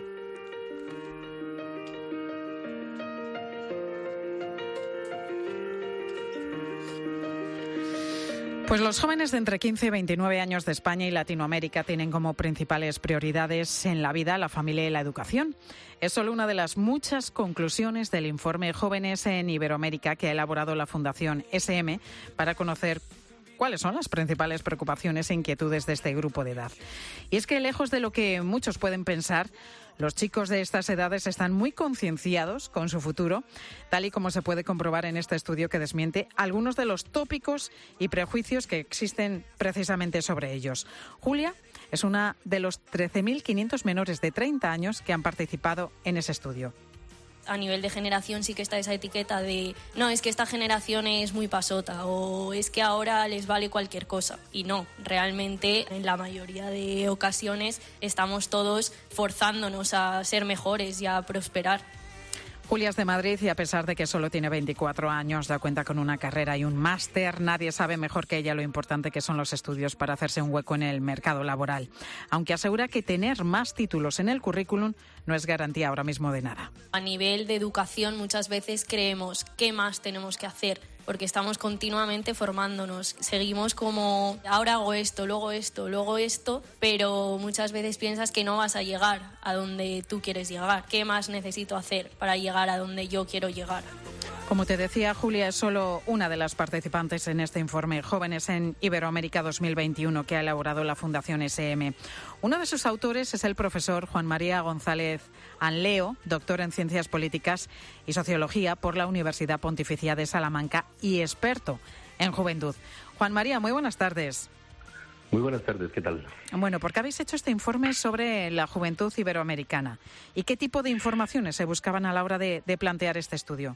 Pues los jóvenes de entre quince y veintinueve años de España y Latinoamérica tienen como principales prioridades en la vida la familia y la educación. Es solo una de las muchas conclusiones del informe Jóvenes en Iberoamérica que ha elaborado la Fundación S M para conocer cuáles son las principales preocupaciones e inquietudes de este grupo de edad. Y es que, lejos de lo que muchos pueden pensar, los chicos de estas edades están muy concienciados con su futuro, tal y como se puede comprobar en este estudio que desmiente algunos de los tópicos y prejuicios que existen precisamente sobre ellos. Julia es una de los trece mil quinientos menores de treinta años que han participado en ese estudio. A nivel de generación sí que está esa etiqueta de no, es que esta generación es muy pasota o es que ahora les vale cualquier cosa. Y no, realmente en la mayoría de ocasiones estamos todos forzándonos a ser mejores y a prosperar. Julia es de Madrid y, a pesar de que solo tiene veinticuatro años, da cuenta con una carrera y un máster. Nadie sabe mejor que ella lo importante que son los estudios para hacerse un hueco en el mercado laboral. Aunque asegura que tener más títulos en el currículum no es garantía ahora mismo de nada. A nivel de educación muchas veces creemos qué más tenemos que hacer, porque estamos continuamente formándonos. Seguimos como, ahora hago esto, luego esto, luego esto, pero muchas veces piensas que no vas a llegar a donde tú quieres llegar. ¿Qué más necesito hacer para llegar a donde yo quiero llegar? Como te decía, Julia es solo una de las participantes en este informe Jóvenes en Iberoamérica dos mil veintiuno que ha elaborado la Fundación S M. Uno de sus autores es el profesor Juan María González Anleo, doctor en Ciencias Políticas y Sociología por la Universidad Pontificia de Salamanca y experto en juventud. Juan María, muy buenas tardes. Muy buenas tardes, ¿qué tal? Bueno, ¿por qué habéis hecho este informe sobre la juventud iberoamericana? ¿Y qué tipo de informaciones se buscaban a la hora de, de plantear este estudio?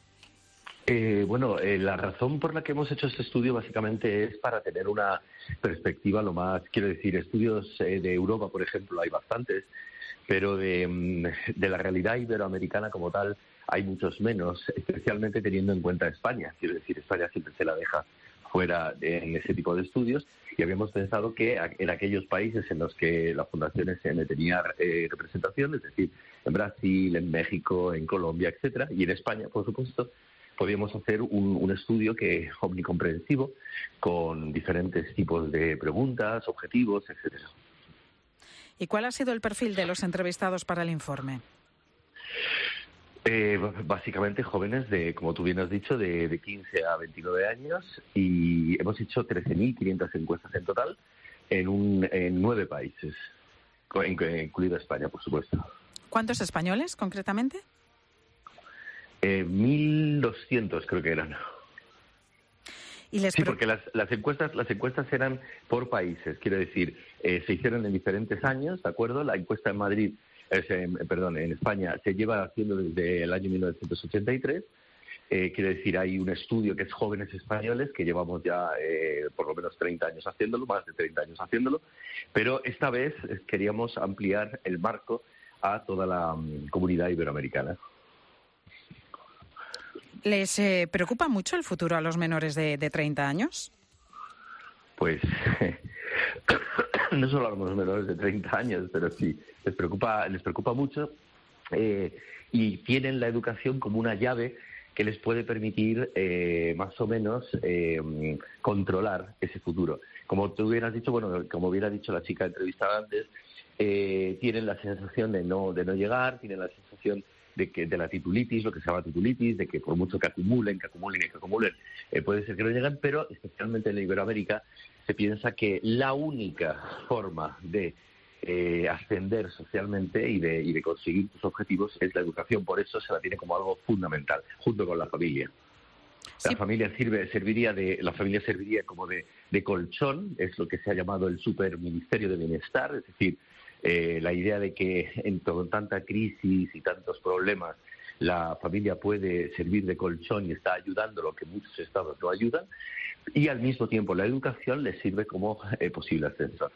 Eh, bueno, eh, la razón por la que hemos hecho este estudio básicamente es para tener una perspectiva lo más, quiero decir, estudios eh, de Europa, por ejemplo, hay bastantes, pero de, de la realidad iberoamericana como tal hay muchos menos, especialmente teniendo en cuenta España. Quiero decir, España siempre se la deja fuera de, en ese tipo de estudios, y habíamos pensado que en aquellos países en los que la Fundación S M tenía eh, representación, es decir, en Brasil, en México, en Colombia, etcétera, y en España, por supuesto, podíamos hacer un, un estudio que omnicomprensivo con diferentes tipos de preguntas, objetivos, etcétera. ¿Y cuál ha sido el perfil de los entrevistados para el informe? Eh, básicamente jóvenes de, como tú bien has dicho, de, de quince a veintinueve años, y hemos hecho trece mil quinientas encuestas en total en, un, en nueve países, incluida España, por supuesto. ¿Cuántos españoles, concretamente? Eh, mil doscientos creo que eran. ¿Y les sí, porque las, las encuestas las encuestas eran por países, quiero decir, eh, se hicieron en diferentes años, ¿de acuerdo? La encuesta en Madrid, eh, perdón, en España se lleva haciendo desde el año mil novecientos ochenta y tres. Eh, quiero decir, hay un estudio que es Jóvenes Españoles, que llevamos ya eh, por lo menos treinta años haciéndolo, más de treinta años haciéndolo, pero esta vez queríamos ampliar el marco a toda la um, comunidad iberoamericana. ¿Les eh, preocupa mucho el futuro a los menores de, de treinta años? Pues no solo a los menores de treinta años, pero sí, les preocupa, les preocupa mucho eh, y tienen la educación como una llave que les puede permitir eh, más o menos eh, controlar ese futuro. Como tú hubieras dicho, bueno, como hubiera dicho la chica entrevistada antes, eh, tienen la sensación de no, de no llegar, tienen la sensación de que de la titulitis, lo que se llama titulitis, de que por mucho que acumulen, que acumulen y que acumulen, eh, puede ser que no lleguen, pero especialmente en Iberoamérica se piensa que la única forma de eh, ascender socialmente y de, y de conseguir tus objetivos es la educación. Por eso se la tiene como algo fundamental, junto con la familia. La sí. familia sirve, serviría de, la familia serviría como de, de colchón, es lo que se ha llamado el superministerio de bienestar, es decir, eh, la idea de que en todo, tanta crisis y tantos problemas la familia puede servir de colchón y está ayudando lo que muchos estados no ayudan, y al mismo tiempo la educación les sirve como eh, posible ascensor.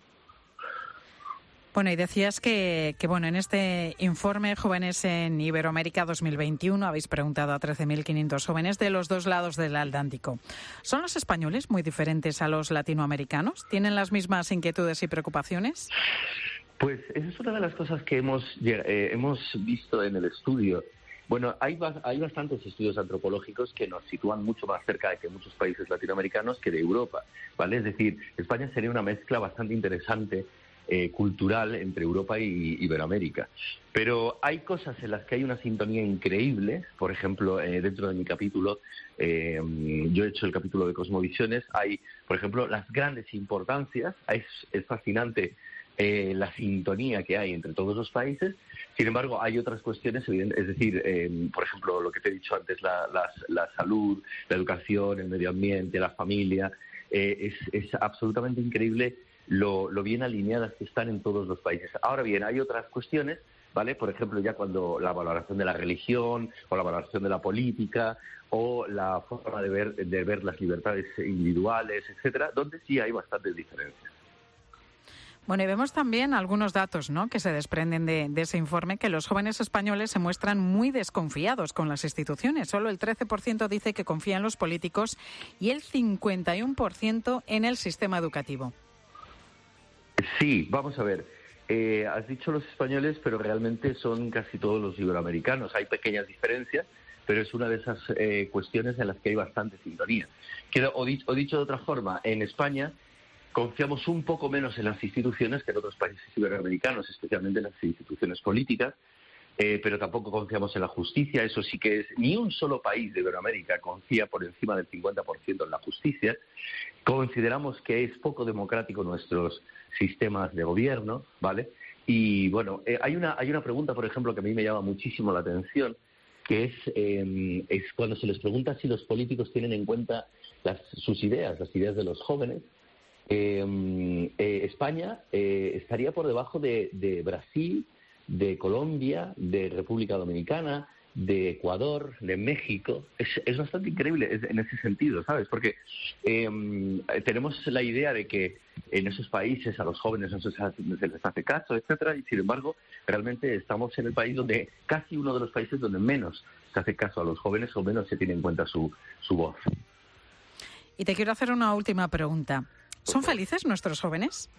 Bueno, y decías que, que bueno, en este informe Jóvenes en Iberoamérica dos mil veintiuno habéis preguntado a trece mil quinientos jóvenes de los dos lados del Atlántico. ¿Son los españoles muy diferentes a los latinoamericanos? ¿Tienen las mismas inquietudes y preocupaciones? Pues esa es una de las cosas que hemos, eh, hemos visto en el estudio. Bueno, hay, hay bastantes estudios antropológicos que nos sitúan mucho más cerca de que muchos países latinoamericanos que de Europa, ¿vale? Es decir, España sería una mezcla bastante interesante Eh, cultural entre Europa y Iberoamérica. Pero hay cosas en las que hay una sintonía increíble. Por ejemplo, eh, dentro de mi capítulo, eh, yo he hecho el capítulo de Cosmovisiones, hay, por ejemplo, las grandes importancias. Es, es fascinante eh, la sintonía que hay entre todos los países. Sin embargo, hay otras cuestiones, es decir, eh, por ejemplo, lo que te he dicho antes, la, la, la salud, la educación, el medio ambiente, la familia. Eh, es, es absolutamente increíble Lo, lo bien alineadas que están en todos los países. Ahora bien, hay otras cuestiones, ¿vale? Por ejemplo, ya cuando la valoración de la religión o la valoración de la política o la forma de ver, de ver las libertades individuales, etcétera, donde sí hay bastantes diferencias. Bueno, y vemos también algunos datos, ¿no?, que se desprenden de, de ese informe, que los jóvenes españoles se muestran muy desconfiados con las instituciones. Solo el trece por ciento dice que confía en los políticos y el cincuenta y uno por ciento en el sistema educativo. Sí, vamos a ver. Eh, has dicho los españoles, pero realmente son casi todos los iberoamericanos. Hay pequeñas diferencias, pero es una de esas eh, cuestiones en las que hay bastante sintonía. Quiero, o, di- o dicho de otra forma, en España confiamos un poco menos en las instituciones que en otros países iberoamericanos, especialmente en las instituciones políticas, eh, pero tampoco confiamos en la justicia. Eso sí que es, ni un solo país de Iberoamérica confía por encima del cincuenta por ciento en la justicia. Consideramos que es poco democrático nuestros sistemas de gobierno, ¿vale? Y bueno, eh, hay una hay una pregunta, por ejemplo, que a mí me llama muchísimo la atención, que es eh, es cuando se les pregunta si los políticos tienen en cuenta las, sus ideas, las ideas de los jóvenes. Eh, eh, España eh, estaría por debajo de, de Brasil, de Colombia, de República Dominicana, de Ecuador, de México. Es, es bastante increíble en ese sentido, ¿sabes? Porque eh, tenemos la idea de que en esos países a los jóvenes no se, se les hace caso, etcétera, y sin embargo realmente estamos en el país donde casi uno de los países donde menos se hace caso a los jóvenes o menos se tiene en cuenta su, su voz. Y te quiero hacer una última pregunta. ¿Son felices nuestros jóvenes?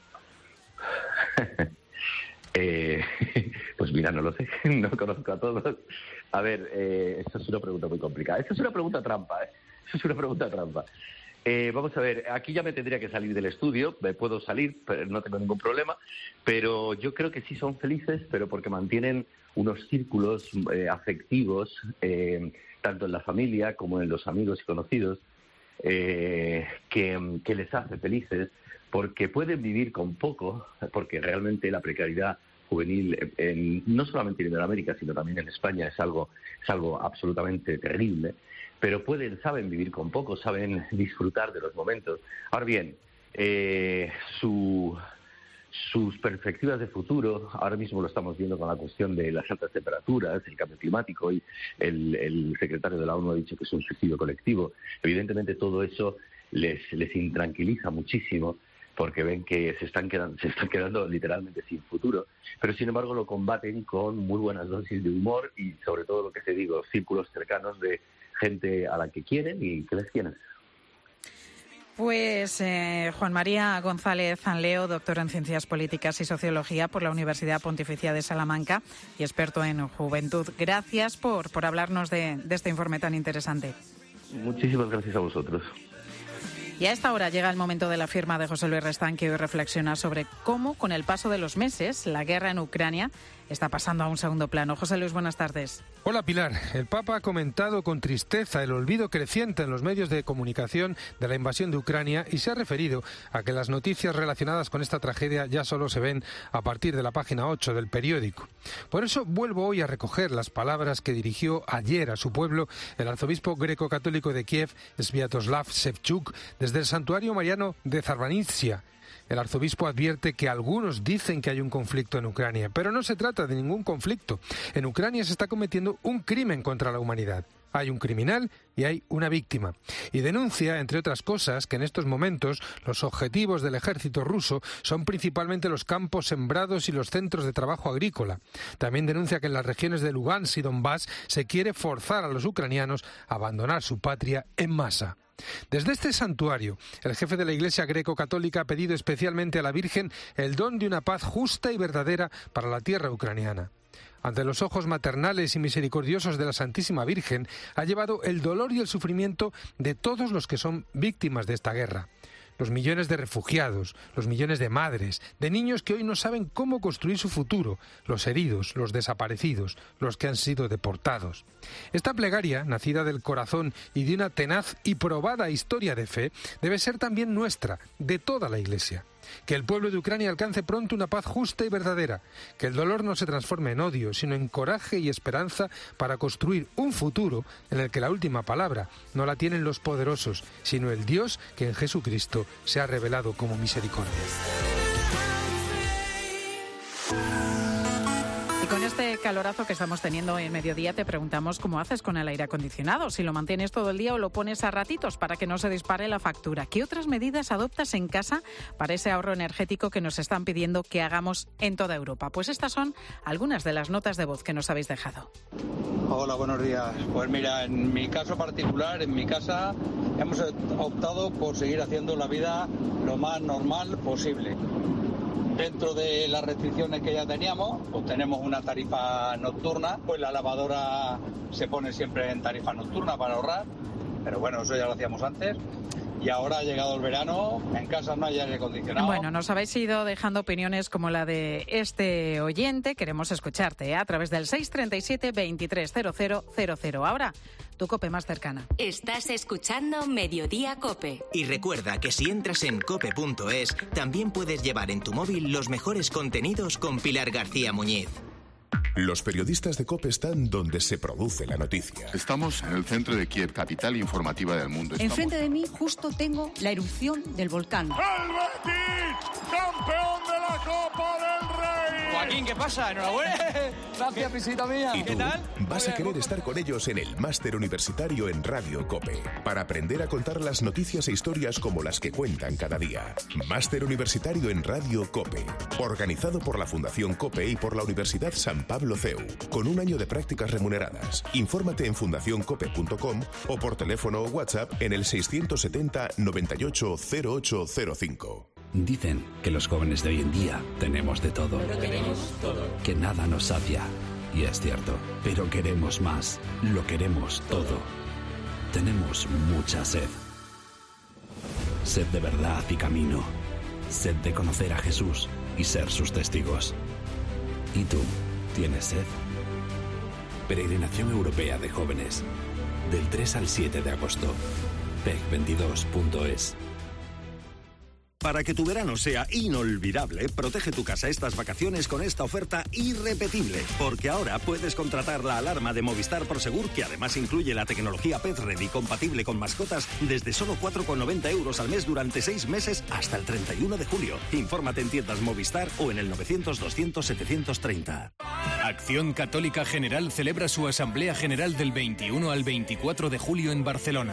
Eh, pues mira, no lo sé, no conozco a todos. A ver, eh, esto es una pregunta muy complicada. Esto es una pregunta trampa, ¿eh? Esto es una pregunta trampa. Eh, vamos a ver, aquí ya me tendría que salir del estudio, me puedo salir, pero no tengo ningún problema, pero yo creo que sí son felices, pero porque mantienen unos círculos eh, afectivos, eh, tanto en la familia como en los amigos y conocidos, eh, que, que les hace felices, porque pueden vivir con poco, porque realmente la precariedad juvenil, en, no solamente en Iberoamérica, sino también en España, es algo, es algo absolutamente terrible, pero pueden, saben vivir con poco, saben disfrutar de los momentos. Ahora bien, eh, su, sus perspectivas de futuro, ahora mismo lo estamos viendo con la cuestión de las altas temperaturas, el cambio climático, y el, el secretario de la ONU ha dicho que es un suicidio colectivo. Evidentemente todo eso les, les intranquiliza muchísimo, porque ven que se están quedando, se están quedando literalmente sin futuro, pero sin embargo lo combaten con muy buenas dosis de humor y sobre todo lo que te digo, círculos cercanos de gente a la que quieren y que les quieren. Pues eh, Juan María González Zanleo, doctor en Ciencias Políticas y Sociología por la Universidad Pontificia de Salamanca y experto en juventud. Gracias por, por hablarnos de, de este informe tan interesante. Muchísimas gracias a vosotros. Y a esta hora llega el momento de la firma de José Luis Restán, que hoy reflexiona sobre cómo, con el paso de los meses, la guerra en Ucrania está pasando a un segundo plano. José Luis, buenas tardes. Hola, Pilar. El Papa ha comentado con tristeza el olvido creciente en los medios de comunicación de la invasión de Ucrania y se ha referido a que las noticias relacionadas con esta tragedia ya solo se ven a partir de la página ocho del periódico. Por eso vuelvo hoy a recoger las palabras que dirigió ayer a su pueblo el arzobispo greco-católico de Kiev, Sviatoslav Ševčuk, desde el santuario mariano de Zarvanitsia. El arzobispo advierte que algunos dicen que hay un conflicto en Ucrania, pero no se trata de ningún conflicto. En Ucrania se está cometiendo un crimen contra la humanidad. Hay un criminal y hay una víctima. Y denuncia, entre otras cosas, que en estos momentos los objetivos del ejército ruso son principalmente los campos sembrados y los centros de trabajo agrícola. También denuncia que en las regiones de Lugansk y Donbass se quiere forzar a los ucranianos a abandonar su patria en masa. Desde este santuario, el jefe de la Iglesia greco-católica ha pedido especialmente a la Virgen el don de una paz justa y verdadera para la tierra ucraniana. Ante los ojos maternales y misericordiosos de la Santísima Virgen, ha llevado el dolor y el sufrimiento de todos los que son víctimas de esta guerra. Los millones de refugiados, los millones de madres, de niños que hoy no saben cómo construir su futuro, los heridos, los desaparecidos, los que han sido deportados. Esta plegaria, nacida del corazón y de una tenaz y probada historia de fe, debe ser también nuestra, de toda la Iglesia. Que el pueblo de Ucrania alcance pronto una paz justa y verdadera, que el dolor no se transforme en odio, sino en coraje y esperanza para construir un futuro en el que la última palabra no la tienen los poderosos, sino el Dios que en Jesucristo se ha revelado como misericordia. Con este calorazo que estamos teniendo en mediodía te preguntamos cómo haces con el aire acondicionado, si lo mantienes todo el día o lo pones a ratitos para que no se dispare la factura. ¿Qué otras medidas adoptas en casa para ese ahorro energético que nos están pidiendo que hagamos en toda Europa? Pues estas son algunas de las notas de voz que nos habéis dejado. Hola, buenos días. Pues mira, en mi caso particular, en mi casa hemos optado por seguir haciendo la vida lo más normal posible. Dentro de las restricciones que ya teníamos, pues tenemos una tarifa nocturna, pues la lavadora se pone siempre en tarifa nocturna para ahorrar, pero bueno, eso ya lo hacíamos antes. Y ahora ha llegado el verano, en casa no hay aire acondicionado. Bueno, nos habéis ido dejando opiniones como la de este oyente. Queremos escucharte, ¿eh? A través del seis treinta y siete, veintitrés, cero cero cero cero. Ahora, tu COPE más cercana. Estás escuchando Mediodía COPE. Y recuerda que si entras en cope punto es, también puedes llevar en tu móvil los mejores contenidos con Pilar García Muñiz. Los periodistas de COPE están donde se produce la noticia. Estamos en el centro de Kiev, capital informativa del mundo. Estamos... Enfrente de mí justo tengo la erupción del volcán. ¡El Betis, campeón de la Copa del Rey! Joaquín, ¿qué pasa? Enhorabuena. Gracias, pisita mía. ¿Y tú? ¿Qué tal? Vas a querer estar con ellos en el Máster Universitario en Radio COPE para aprender a contar las noticias e historias como las que cuentan cada día. Máster Universitario en Radio COPE, organizado por la Fundación COPE y por la Universidad San Pablo C E U, con un año de prácticas remuneradas. Infórmate en fundación cope punto com o por teléfono o WhatsApp en el seiscientos setenta, noventa y ocho, cero ocho cero cinco. Dicen que los jóvenes de hoy en día tenemos de todo. Pero tenemos todo. Que nada nos sacia. Y es cierto, pero queremos más. Lo queremos todo. Tenemos mucha sed. Sed de verdad y camino. Sed de conocer a Jesús y ser sus testigos. ¿Y tú? ¿Tienes sed? Peregrinación Europea de Jóvenes. Del tres al siete de agosto. P E G veintidós punto es. Para que tu verano sea inolvidable, protege tu casa estas vacaciones con esta oferta irrepetible. Porque ahora puedes contratar la alarma de Movistar Prosegur, que además incluye la tecnología Pet Ready compatible con mascotas, desde solo cuatro con noventa euros al mes durante seis meses hasta el treinta y uno de julio. Infórmate en tiendas Movistar o en el novecientos, doscientos, setecientos treinta. Acción Católica General celebra su Asamblea General del veintiuno al veinticuatro de julio en Barcelona.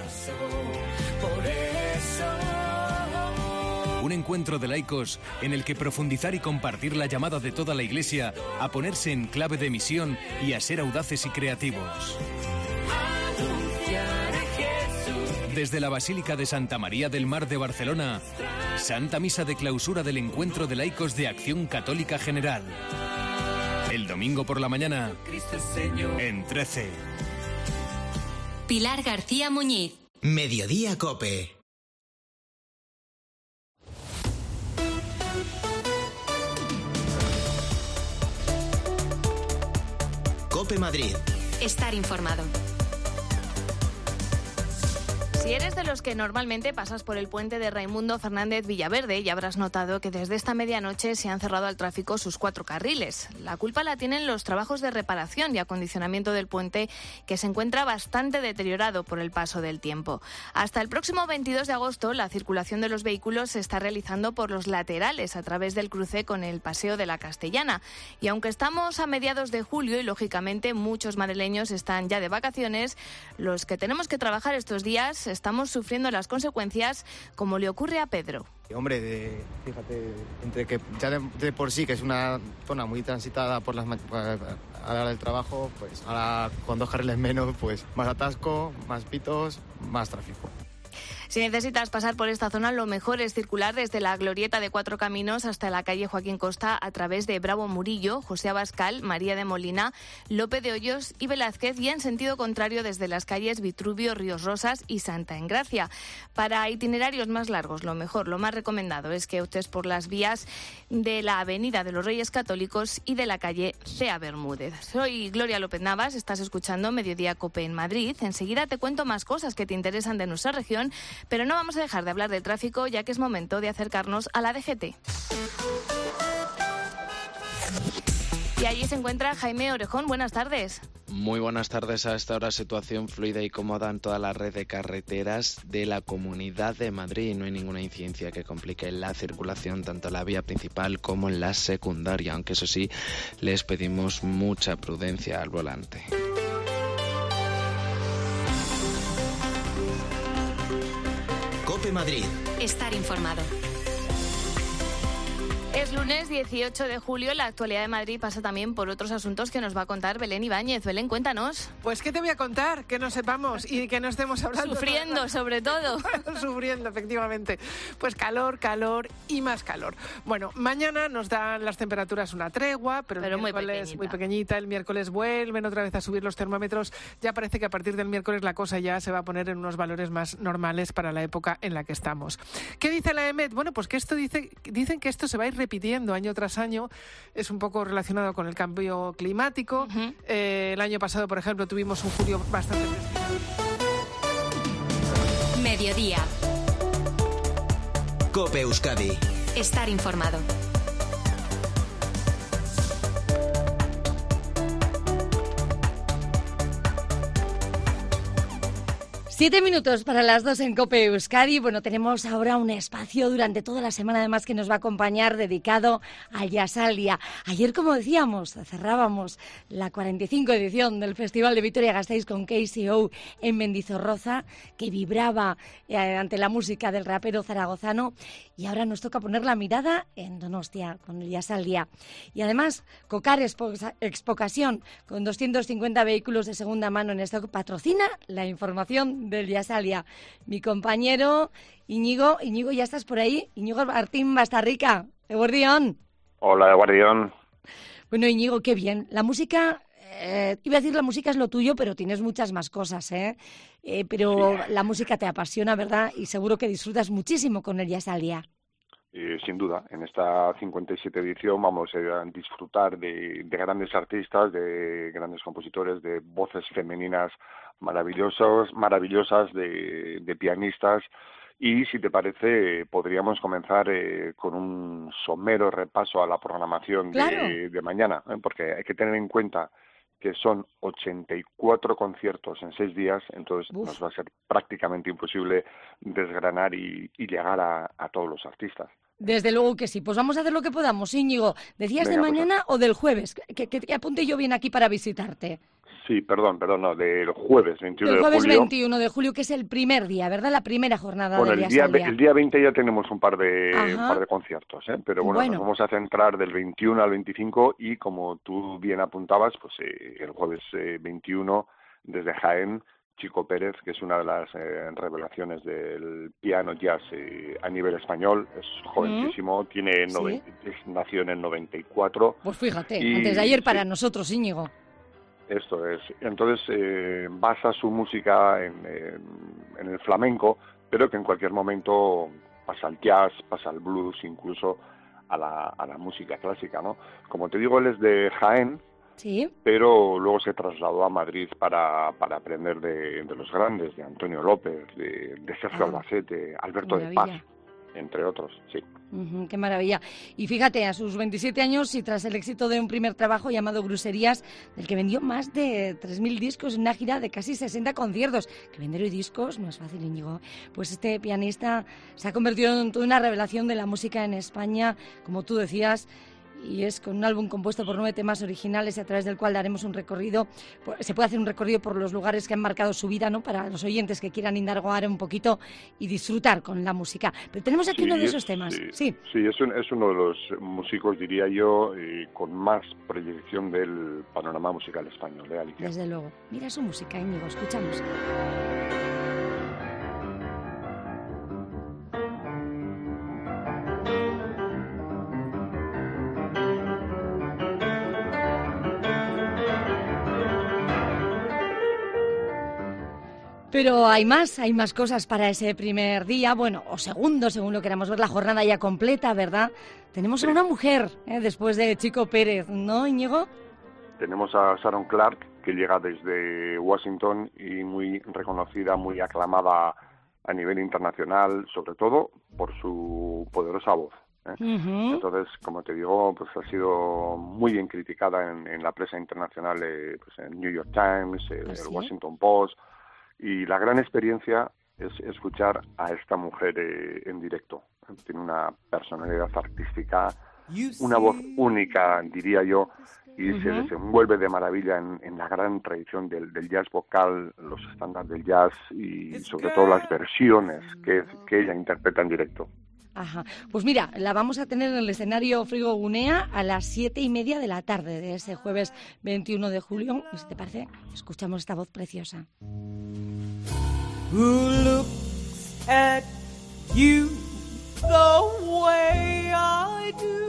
Un encuentro de laicos en el que profundizar y compartir la llamada de toda la Iglesia a ponerse en clave de misión y a ser audaces y creativos. Desde la Basílica de Santa María del Mar de Barcelona, Santa Misa de clausura del Encuentro de Laicos de Acción Católica General. El domingo por la mañana, en trece. Pilar García Muñiz. Mediodía COPE. COPE Madrid. Estar informado. Si eres de los que normalmente pasas por el puente de Raimundo Fernández Villaverde, ya habrás notado que desde esta medianoche se han cerrado al tráfico sus cuatro carriles. La culpa la tienen los trabajos de reparación y acondicionamiento del puente, que se encuentra bastante deteriorado por el paso del tiempo. Hasta el próximo veintidós de agosto, la circulación de los vehículos se está realizando por los laterales a través del cruce con el Paseo de la Castellana. Y aunque estamos a mediados de julio y, lógicamente, muchos madrileños están ya de vacaciones, los que tenemos que trabajar estos días estamos sufriendo las consecuencias, como le ocurre a Pedro. Hombre, de, fíjate, entre que ya de, de por sí que es una zona muy transitada por las a la hora del trabajo, pues ahora con dos carriles menos, pues más atasco, más pitos, más tráfico. Si necesitas pasar por esta zona, lo mejor es circular desde la glorieta de Cuatro Caminos hasta la calle Joaquín Costa a través de Bravo Murillo, José Abascal, María de Molina, Lope de Hoyos y Velázquez, y en sentido contrario desde las calles Vitruvio, Ríos Rosas y Santa Engracia. Para itinerarios más largos, lo mejor, lo más recomendado es que optes por las vías de la Avenida de los Reyes Católicos y de la calle Cea Bermúdez. Soy Gloria López Navas, estás escuchando Mediodía COPE en Madrid. Enseguida te cuento más cosas que te interesan de nuestra región, pero no vamos a dejar de hablar del tráfico, ya que es momento de acercarnos a la D G T. Y allí se encuentra Jaime Orejón. Buenas tardes. Muy buenas tardes. A esta hora, situación fluida y cómoda en toda la red de carreteras de la Comunidad de Madrid. No hay ninguna incidencia que complique la circulación tanto en la vía principal como en la secundaria, aunque eso sí, les pedimos mucha prudencia al volante. COPE Madrid. Estar informado. Es lunes dieciocho de julio. La actualidad de Madrid pasa también por otros asuntos que nos va a contar Belén Ibáñez. Belén, cuéntanos. Pues, ¿qué te voy a contar? Que no sepamos y que no estemos hablando. Sufriendo, sobre todo. Sufriendo, efectivamente. Pues calor, calor y más calor. Bueno, mañana nos dan las temperaturas una tregua, pero, pero el muy miércoles pequeñita. muy pequeñita. El miércoles vuelven otra vez a subir los termómetros. Ya parece que a partir del miércoles la cosa ya se va a poner en unos valores más normales para la época en la que estamos. ¿Qué dice la EMET? Bueno, pues que esto dice, dicen que esto se va a ir repitiendo año tras año. Es un poco relacionado con el cambio climático. Uh-huh. Eh, el año pasado, por ejemplo, tuvimos un julio bastante festivo. Mediodía. COPE Euskadi. Estar informado. Siete minutos para las dos en COPE Euskadi. Bueno, tenemos ahora un espacio durante toda la semana, además, que nos va a acompañar dedicado a Yasaldia. Ayer, como decíamos, cerrábamos la cuarenta y cinco edición del Festival de Vitoria-Gasteiz con K C O en Mendizorroza, que vibraba eh, ante la música del rapero zaragozano. Y ahora nos toca poner la mirada en Donostia, con el Yasaldia. Y además, Cocar Expocasión, con doscientos cincuenta vehículos de segunda mano en stock, patrocina la información del Yasaldia. Mi compañero Íñigo, Íñigo, ¿ya estás por ahí? Íñigo Martín Bastarrica, Eguardión. Hola, Eguardión. Bueno, Íñigo, qué bien. La música, eh, iba a decir la música es lo tuyo, pero tienes muchas más cosas, ¿eh? eh pero sí. La música te apasiona, ¿verdad? Y seguro que disfrutas muchísimo con el Yasaldia. Eh, sin duda, en esta cincuenta y siete edición vamos a disfrutar de, de grandes artistas, de grandes compositores, de voces femeninas maravillosas, maravillosas de, de pianistas. Y si te parece, podríamos comenzar eh, con un somero repaso a la programación claro. de, de mañana, ¿eh? Porque hay que tener en cuenta que son ochenta y cuatro conciertos en seis días, entonces Uf. nos va a ser prácticamente imposible desgranar y, y llegar a, a todos los artistas. Desde luego que sí. Pues vamos a hacer lo que podamos, Íñigo. ¿Decías Venga, de mañana pues, o del jueves? Que, que, que apunte yo bien aquí para visitarte. Sí, perdón, perdón, no, del jueves veintiuno del jueves de julio. veintiuno de julio, que es el primer día, ¿verdad? La primera jornada bueno, del el día, Yasaldia. el día veinte ya tenemos un par de un par de conciertos, ¿eh? Pero bueno, bueno, nos vamos a centrar del veintiuno al veinticinco y como tú bien apuntabas, pues eh, el jueves eh, veintiuno desde Jaén, Chico Pérez, que es una de las eh, revelaciones del piano jazz eh, a nivel español, es jovencísimo, mm. tiene noventa, ¿sí? nació en el noventa y cuatro. Pues fíjate, y, antes de ayer para sí. nosotros, Íñigo. Esto es. Entonces eh, basa su música en, en, en el flamenco, pero que en cualquier momento pasa al jazz, pasa al blues, incluso a la, a la música clásica, ¿no? Como te digo, él es de Jaén, Sí. Pero luego se trasladó a Madrid para, para aprender de, de los grandes, de Antonio López, de, de Sergio ah, Albacete, Alberto de Paz, entre otros, sí. Uh-huh, qué maravilla. Y fíjate, a sus veintisiete años y tras el éxito de un primer trabajo llamado Gruserías, del que vendió más de tres mil discos en una gira de casi sesenta conciertos, que vender hoy discos no es fácil, Íñigo, pues este pianista se ha convertido en toda una revelación de la música en España, como tú decías, y es con un álbum compuesto por nueve temas originales y a través del cual daremos un recorrido, se puede hacer un recorrido por los lugares que han marcado su vida, ¿no? Para los oyentes que quieran indagar un poquito y disfrutar con la música. Pero tenemos aquí sí, uno de esos temas. Sí, sí. sí es, un, es uno de los músicos, diría yo, eh, con más proyección del panorama musical español, ¿eh, Alicia? Desde luego. Mira su música, Íñigo, escuchamos. Pero hay más, hay más cosas para ese primer día, bueno, o segundo, según lo queramos ver, la jornada ya completa, ¿verdad? Tenemos a una mujer, ¿eh? Después de Chico Pérez, ¿no, Íñigo? Tenemos a Sharon Clark, que llega desde Washington y muy reconocida, muy aclamada a nivel internacional, sobre todo por su poderosa voz, ¿eh? Uh-huh. Entonces, como te digo, pues ha sido muy bien criticada en, en la prensa internacional, eh, pues en New York Times, eh, ¿Ah, sí? el Washington Post. Y la gran experiencia es escuchar a esta mujer eh, en directo. Tiene una personalidad artística, una voz única, diría yo, y uh-huh. se desenvuelve de maravilla en, en la gran tradición del, del jazz vocal, los estándares del jazz y sobre todo las versiones que, que ella interpreta en directo. Ajá. Pues mira, la vamos a tener en el escenario Frigo Gunea a las siete y media de la tarde de ese jueves veintiuno de julio. Y si te parece, escuchamos esta voz preciosa. Who looks at you the way I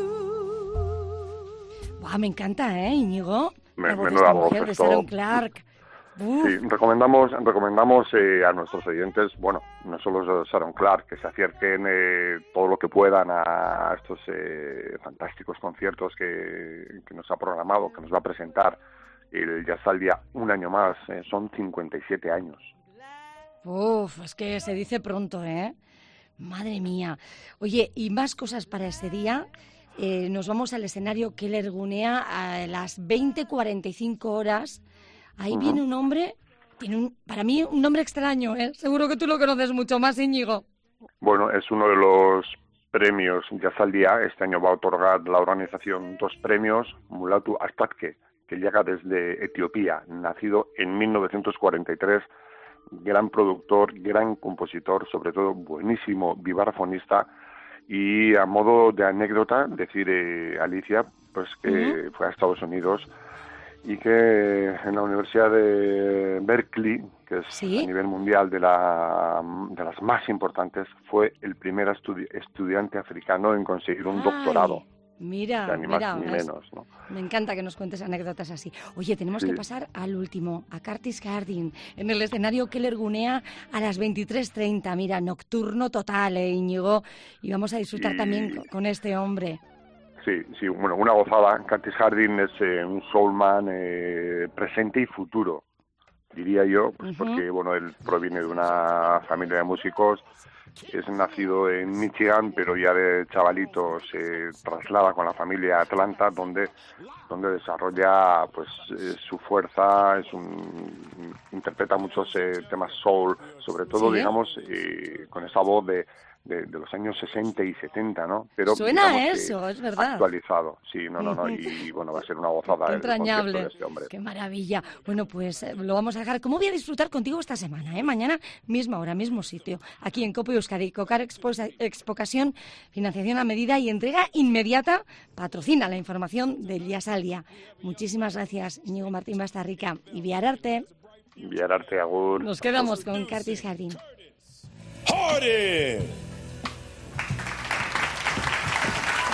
do. Wow, me encanta, ¿eh, Íñigo? Me, la voz menuda de esta mujer, voz, de Sharon Clark. Uf. Sí, recomendamos, recomendamos eh, a nuestros oyentes, bueno, no solo Sharon Clark, que se acerquen eh, todo lo que puedan a estos eh, fantásticos conciertos que, que nos ha programado, que nos va a presentar el Jazz al Día un año más, eh, son cincuenta y siete años. Uf, es que se dice pronto, ¿eh? Madre mía. Oye, y más cosas para ese día. Eh, nos vamos al escenario Keller Gunea a las veinte cuarenta y cinco horas. Ahí uh-huh. viene un hombre, tiene un, para mí un nombre extraño, ¿eh? Seguro que tú lo conoces mucho más, Íñigo. Bueno, es uno de los premios Jazz al Día. Este año va a otorgar la organización dos premios. Mulatu Astatke, que llega desde Etiopía, nacido en mil novecientos cuarenta y tres, gran productor, gran compositor, sobre todo buenísimo vibrafonista. Y a modo de anécdota, decir eh, Alicia, pues que uh-huh. fue a Estados Unidos y que en la Universidad de Berkeley, que es ¿Sí? a nivel mundial de, la, de las más importantes, fue el primer estudi- estudiante africano en conseguir un Ay. doctorado. Mira, ni mira, más, ni menos, ¿no? Me encanta que nos cuentes anécdotas así. Oye, tenemos sí. que pasar al último, a Curtis Harding, en el escenario Keller Gunea a las veintitrés treinta. Mira, nocturno total, ¿eh, Íñigo? Y vamos a disfrutar y... también con este hombre. Sí, sí, bueno, una gozada. Curtis Harding es eh, un soulman eh, presente y futuro, diría yo, pues uh-huh. porque, bueno, él proviene de una familia de músicos. Es nacido en Michigan, pero ya de chavalito se traslada con la familia a Atlanta, donde donde desarrolla pues eh, su fuerza, es un interpreta muchos eh, temas soul, sobre todo ¿Sí? digamos eh, con esa voz de, de de los años sesenta y setenta, ¿no? Pero suena eso, es verdad. Actualizado, sí, no, no, no, y bueno, va a ser una gozada. Qué entrañable, de este hombre. Qué maravilla. Bueno, pues eh, lo vamos a dejar. ¿Cómo voy a disfrutar contigo esta semana, eh? Mañana, misma hora, mismo sitio, aquí en Cope Euskadi. Cocar Expo, Expocasión, financiación a medida y entrega inmediata, patrocina la información del Jazz al Día. Muchísimas gracias, Íñigo Martín Bastarrica. Y Viararte. Viararte, agur. Nos quedamos con Curtis Harding. Hardy!